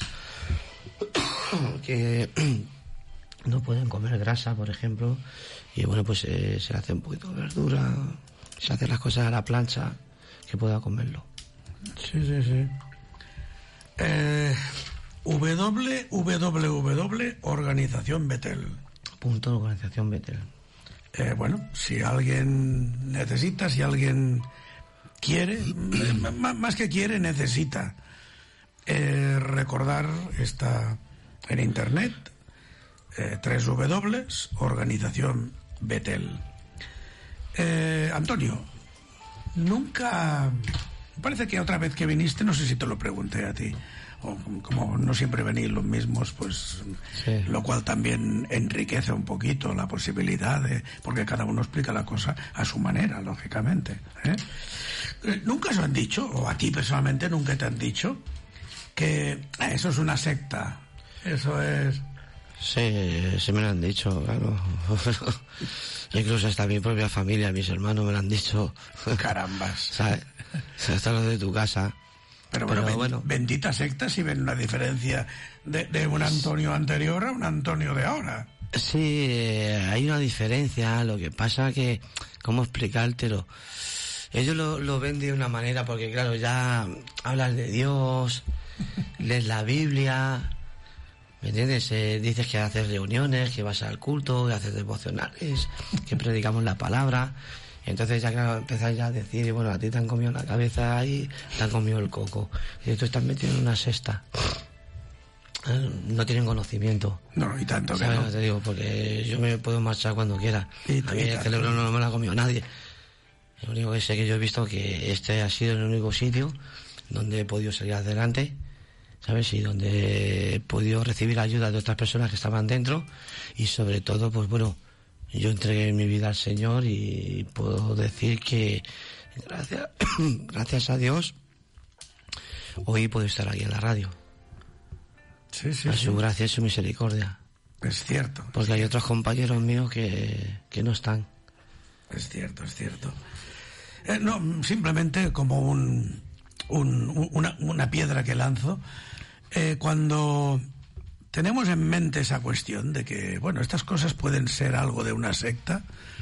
H: que no pueden comer grasa, por ejemplo, y bueno, pues eh, se le hace un poquito de verdura, se hacen las cosas a la plancha, que pueda comerlo.
G: Sí, sí, sí. Eh, w w w punto organización betel
H: punto organización betel.
G: Eh, bueno, si alguien necesita, si alguien quiere, m- más que quiere, necesita Eh, recordar, está en internet, eh, doble u doble u doble u Organización Betel. Eh, Antonio, nunca... Parece que otra vez que viniste, no sé si te lo pregunté a ti, o como no siempre venís los mismos, pues sí. Lo cual también enriquece un poquito la posibilidad de... Porque cada uno explica la cosa a su manera, lógicamente, ¿eh? ¿Nunca os han dicho, o a ti personalmente nunca te han dicho, que eso es una secta? Eso es...
H: Sí, sí me lo han dicho, claro. Incluso hasta mi propia familia, mis hermanos me lo han dicho.
G: Carambas.
H: ¿Sabes? Hasta lo de tu casa.
G: Pero bueno,
H: Pero,
G: ben,
H: bueno.
G: bendita secta si ven una diferencia de, de un Antonio anterior a un Antonio de ahora.
H: Sí, eh, hay una diferencia. Lo que pasa que, ¿cómo explicártelo? Ellos lo, lo ven de una manera, porque claro, ya hablas de Dios, lees la Biblia, ¿me entiendes? Eh, dices que haces reuniones, que vas al culto, que haces devocionales, que predicamos la palabra. Entonces ya claro, empezáis ya a decir, bueno, a ti te han comido la cabeza ahí, te han comido el coco. Y tú estás metido en una cesta. No tienen conocimiento.
G: No, y tanto que
H: ¿sabes?
G: no.
H: Te digo, porque yo me puedo marchar cuando quiera.
G: Y,
H: a mí el cerebro no me lo ha comido nadie. Lo único que sé que yo he visto que este ha sido el único sitio donde he podido salir adelante, ¿sabes? Y donde he podido recibir ayuda de otras personas que estaban dentro. Y sobre todo, pues bueno, yo entregué mi vida al Señor y puedo decir que gracias, gracias a Dios hoy puedo estar aquí en la radio.
G: Sí, sí,
H: a
G: sí.
H: su gracia y su misericordia.
G: Es cierto.
H: Porque hay otros compañeros míos que, que no están.
G: Es cierto, es cierto. Eh, no, simplemente como un, un, una, una piedra que lanzo. Eh, cuando... Tenemos en mente esa cuestión de que, bueno, estas cosas pueden ser algo de una secta.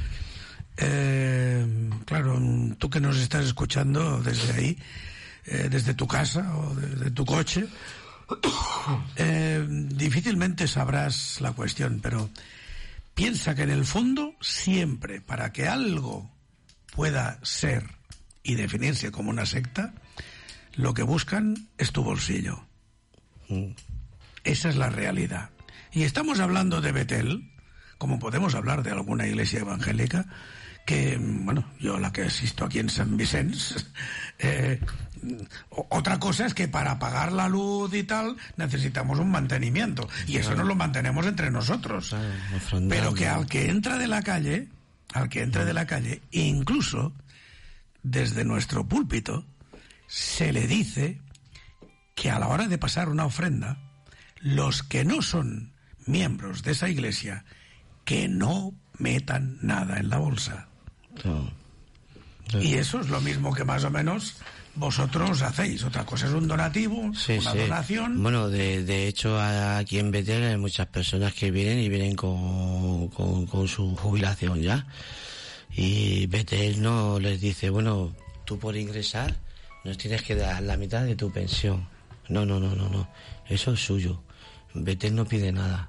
G: Eh, claro, tú que nos estás escuchando desde ahí, eh, desde tu casa o desde tu coche, eh, difícilmente sabrás la cuestión, pero piensa que en el fondo siempre, para que algo pueda ser y definirse como una secta, lo que buscan es tu bolsillo.
H: Mm.
G: Esa es la realidad. Y estamos hablando de Betel, como podemos hablar de alguna iglesia evangélica, que, bueno, yo la que asisto aquí en San Vicente, eh, otra cosa es que para pagar la luz y tal necesitamos un mantenimiento, y eso no lo mantenemos entre nosotros. Pero que al que entra de la calle, al que entra de la calle, incluso desde nuestro púlpito, se le dice que a la hora de pasar una ofrenda, los que no son miembros de esa iglesia, que no metan nada en la bolsa.
H: No. No.
G: Y eso es lo mismo que más o menos vosotros hacéis. Otra cosa es un donativo,
H: sí,
G: una
H: sí.
G: donación.
H: Bueno, de, de hecho aquí en Betel hay muchas personas que vienen y vienen con, con, con su jubilación ya. Y Betel no les dice, bueno, tú por ingresar nos tienes que dar la mitad de tu pensión. No, no, no, no, no. Eso es suyo. Betel no pide nada.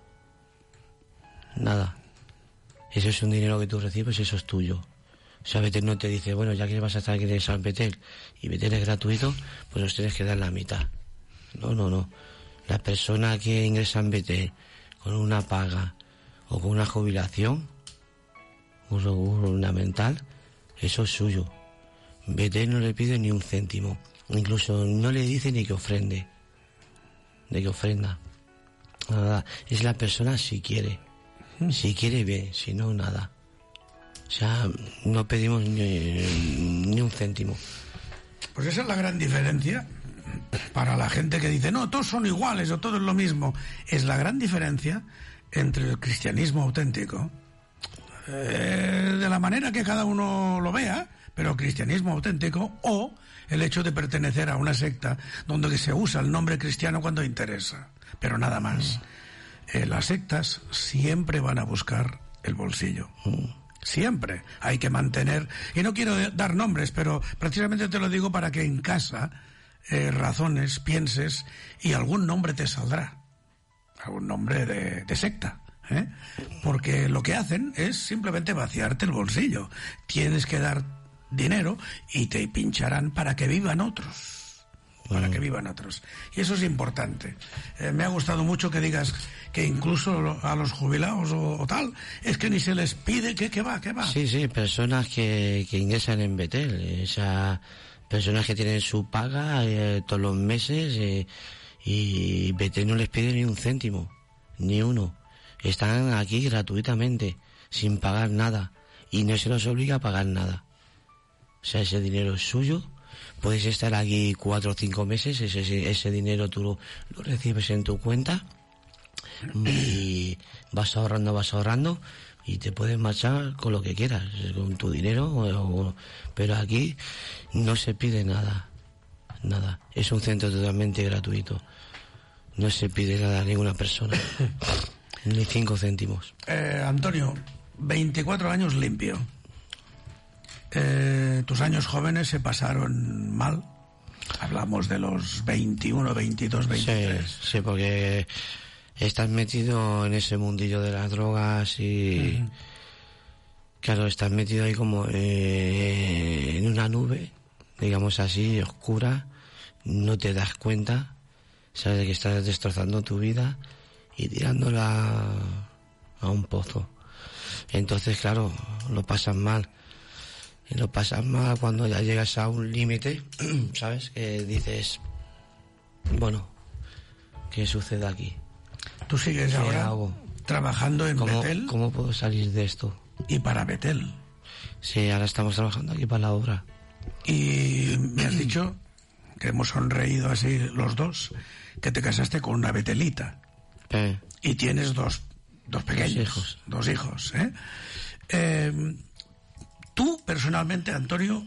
H: Nada. Eso es un dinero que tú recibes, eso es tuyo. O sea, Betel no te dice, bueno, ya que vas a estar aquí en Betel y Betel es gratuito, pues nos tienes que dar la mitad. No, no, no. La persona que ingresa en Betel con una paga o con una jubilación gubernamental, eso es suyo. Betel no le pide ni un céntimo. Incluso no le dice ni que ofrende. De que ofrenda. Nada. Es la persona si quiere. Si quiere, bien. Si no, nada. O sea, no pedimos ni, ni un céntimo.
G: Pues esa es la gran diferencia para la gente que dice, no, todos son iguales o todo es lo mismo. Es la gran diferencia entre el cristianismo auténtico, eh, de la manera que cada uno lo vea, pero cristianismo auténtico, o el hecho de pertenecer a una secta donde se usa el nombre cristiano cuando interesa, pero nada más. Eh, las sectas siempre van a buscar el bolsillo. Siempre hay que mantener, y no quiero dar nombres, pero precisamente te lo digo para que en casa eh, razones, pienses, y algún nombre te saldrá, algún nombre de, de secta. ¿eh? Porque lo que hacen es simplemente vaciarte el bolsillo. Tienes que dar dinero y te pincharán para que vivan otros. para
H: mm.
G: que vivan otros. Y eso es importante. Eh, me ha gustado mucho que digas que incluso a los jubilados o, o tal, es que ni se les pide que, que va, que va.
H: Sí, sí, personas que, que ingresan en Betel, o sea, personas que tienen su paga eh, todos los meses eh, y Betel no les pide ni un céntimo, ni uno. Están aquí gratuitamente, sin pagar nada, y no se los obliga a pagar nada. O sea, ese dinero es suyo. Puedes estar aquí cuatro o cinco meses, ese, ese dinero tú lo, lo recibes en tu cuenta y vas ahorrando, vas ahorrando y te puedes marchar con lo que quieras, con tu dinero, o, o, pero aquí no se pide nada, nada. Es un centro totalmente gratuito. No se pide nada a ninguna persona, ni cinco céntimos.
G: Eh, Antonio, veinticuatro años limpio. Eh, tus años jóvenes se pasaron mal. Hablamos de los veintiuno, veintidós, veintitrés.
H: Sí, sí, porque estás metido en ese mundillo de las drogas y... Uh-huh. Claro, estás metido ahí como eh, en una nube, digamos así, oscura. No te das cuenta, sabes de que estás destrozando tu vida y tirándola a un pozo. Entonces, claro, lo pasas mal. Y lo pasas mal cuando ya llegas a un límite, ¿sabes? Que dices, bueno, ¿qué sucede aquí?
G: ¿Tú sigues ahora hago? trabajando en
H: ¿Cómo,
G: Betel?
H: ¿Cómo puedo salir de esto?
G: Y para Betel.
H: Sí, ahora estamos trabajando aquí para la obra.
G: Y me has dicho, que hemos sonreído así los dos, que te casaste con una betelita.
H: Eh.
G: Y tienes dos, dos pequeños.
H: Dos hijos.
G: Dos hijos, ¿eh? eh Tú, personalmente, Antonio,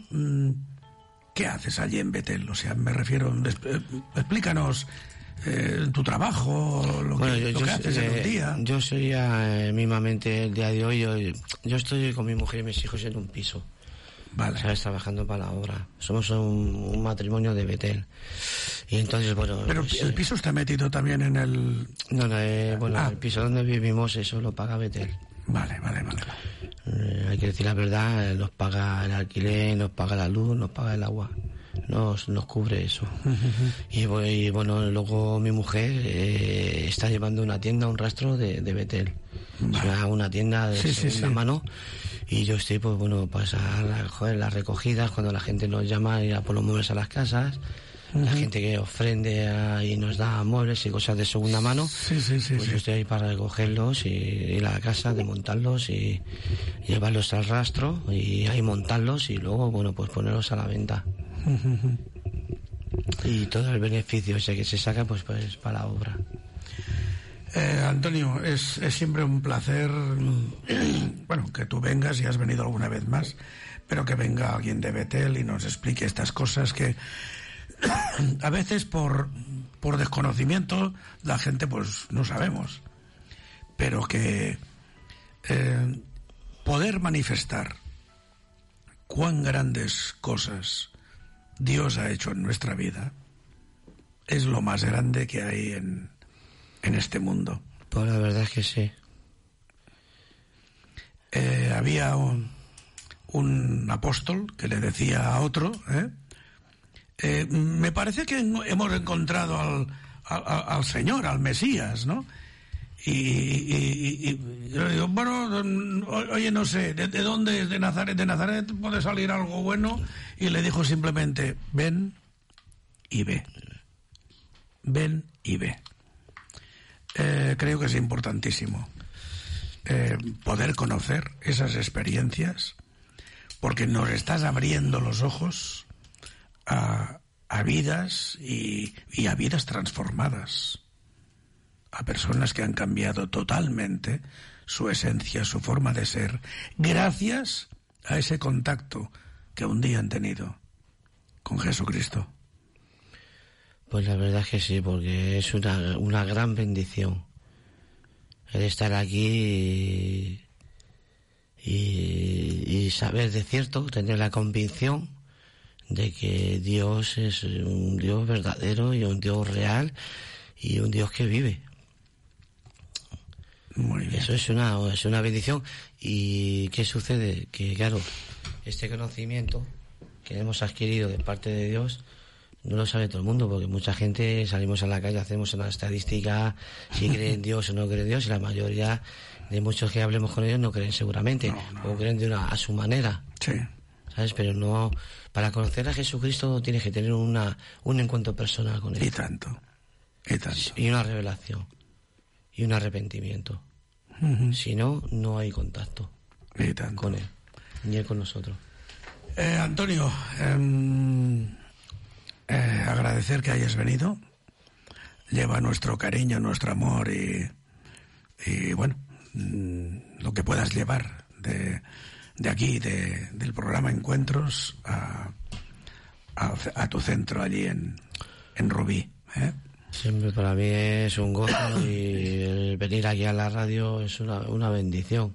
G: ¿qué haces allí en Betel? O sea, me refiero... Explícanos eh, tu trabajo, lo, bueno, que, yo, lo que yo, haces eh, en un día.
H: Yo sería eh, mismamente el día de hoy. Yo, yo estoy con mi mujer y mis hijos en un piso.
G: Vale.
H: ¿Sabes? Trabajando para la obra. Somos un, un matrimonio de Betel. Y entonces, bueno...
G: Pero pues, el piso está metido también en el...
H: No, no, eh, bueno,
G: ah.
H: el piso donde vivimos, eso lo paga Betel.
G: Vale, vale, vale.
H: Eh, hay que decir la verdad, nos paga el alquiler, nos paga la luz, nos paga el agua, nos, nos cubre eso. Uh-huh. y, y bueno, luego mi mujer eh, está llevando una tienda, un rastro de, de Betel, vale. Una, una tienda de
G: sí,
H: segunda
G: sí, sí.
H: mano, y yo estoy, pues bueno, pues a la, joder, las recogidas, cuando la gente nos llama y a por los muebles a las casas. Uh-huh. La gente que ofrende a, y nos da muebles y cosas de segunda mano,
G: sí, sí, sí,
H: pues
G: sí.
H: yo estoy ahí para recogerlos y ir a la casa, desmontarlos y llevarlos al rastro y ahí montarlos y luego, bueno, pues ponerlos a la venta. Uh-huh. Y todo el beneficio ese que se saca, pues, pues para la obra.
G: Eh, Antonio, es, es siempre un placer, bueno, que tú vengas, y has venido alguna vez más, pero que venga alguien de Betel y nos explique estas cosas que a veces por, por desconocimiento la gente pues no sabemos, pero que eh, poder manifestar cuán grandes cosas Dios ha hecho en nuestra vida es lo más grande que hay en, en este mundo.
H: Pues la verdad es que sí.
G: Eh, había un, un apóstol que le decía a otro, ¿eh? Eh, me parece que hemos encontrado al, al, al Señor, al Mesías, ¿no? Y, y, y, y yo digo, bueno, oye, no sé, ¿de, de dónde es? ¿De Nazaret? ¿De Nazaret puede salir algo bueno? Y le dijo simplemente, ven y ve. Ven y ve. Eh, creo que es importantísimo eh, poder conocer esas experiencias, porque nos estás abriendo los ojos A, a vidas y, y a vidas transformadas, a personas que han cambiado totalmente su esencia, su forma de ser, gracias a ese contacto que un día han tenido con Jesucristo.
H: Pues la verdad es que sí, porque es una, una gran bendición el estar aquí y, y, y saber de cierto, tener la convicción de que Dios es un Dios verdadero y un Dios real y un Dios que vive.
G: Muy bien.
H: Eso es una, es una bendición. ¿Y qué sucede? Que claro, este conocimiento que hemos adquirido de parte de Dios no lo sabe todo el mundo, porque mucha gente salimos a la calle, hacemos una estadística si creen en Dios o no creen en Dios, y la mayoría de muchos que hablemos con ellos no creen seguramente, no, no. o creen de una a su manera.
G: Sí.
H: ¿Sabes? Pero no, para conocer a Jesucristo tienes que tener una un encuentro personal con él.
G: Y tanto, y tanto.
H: Y una revelación, y un arrepentimiento.
G: Uh-huh.
H: Si no, no hay contacto
G: y tanto.
H: con él, ni él con nosotros.
G: Eh, Antonio, eh, eh, agradecer que hayas venido. Lleva nuestro cariño, nuestro amor y, y bueno, mm, lo que puedas llevar de, de aquí, de, del programa Encuentros, a, a, a tu centro allí en, en Rubí. ¿eh?
H: Siempre para mí es un gozo y el venir aquí a la radio es una, una bendición.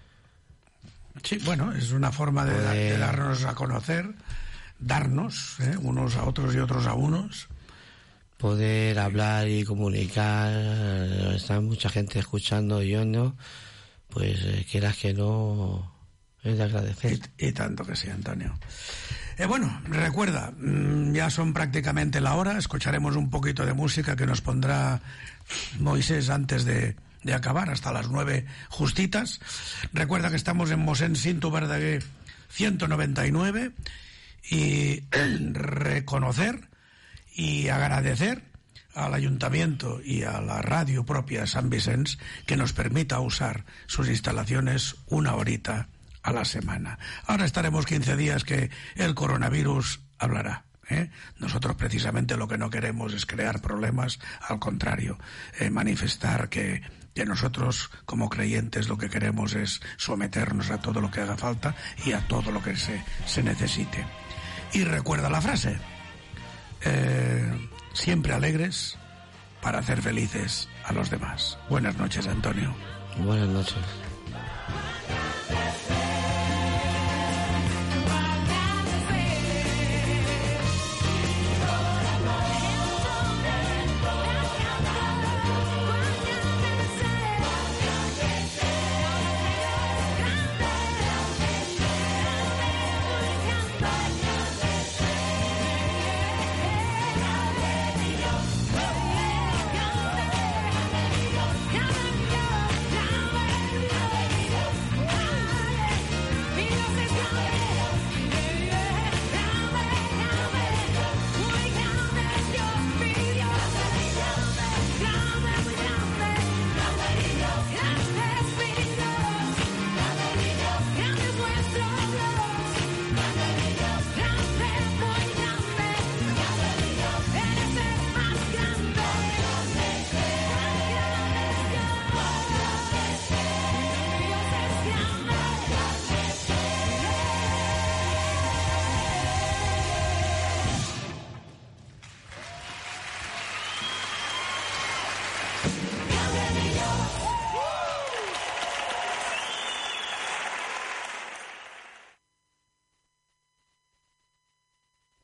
G: Sí, bueno, es una forma de, dar, de darnos a conocer, darnos, ¿eh? unos a otros y otros a unos.
H: Poder hablar y comunicar, está mucha gente escuchando y oyendo, pues eh, quieras que no, es de agradecer.
G: Y, y tanto que sí, Antonio. Eh, bueno, recuerda, ya son prácticamente la hora, escucharemos un poquito de música que nos pondrá Moisés antes de, de acabar, hasta las nueve justitas. Recuerda que estamos en Mosén Cinto Verdaguer ciento noventa y nueve y reconocer y agradecer al Ayuntamiento y a la radio propia Sant Vicenç que nos permita usar sus instalaciones una horita a la semana. Ahora estaremos quince días que el coronavirus hablará. ¿eh? Nosotros precisamente lo que no queremos es crear problemas, al contrario, eh, manifestar que, que nosotros como creyentes lo que queremos es someternos a todo lo que haga falta y a todo lo que se, se necesite. Y recuerda la frase, eh, siempre alegres para hacer felices a los demás. Buenas noches, Antonio.
H: Buenas noches.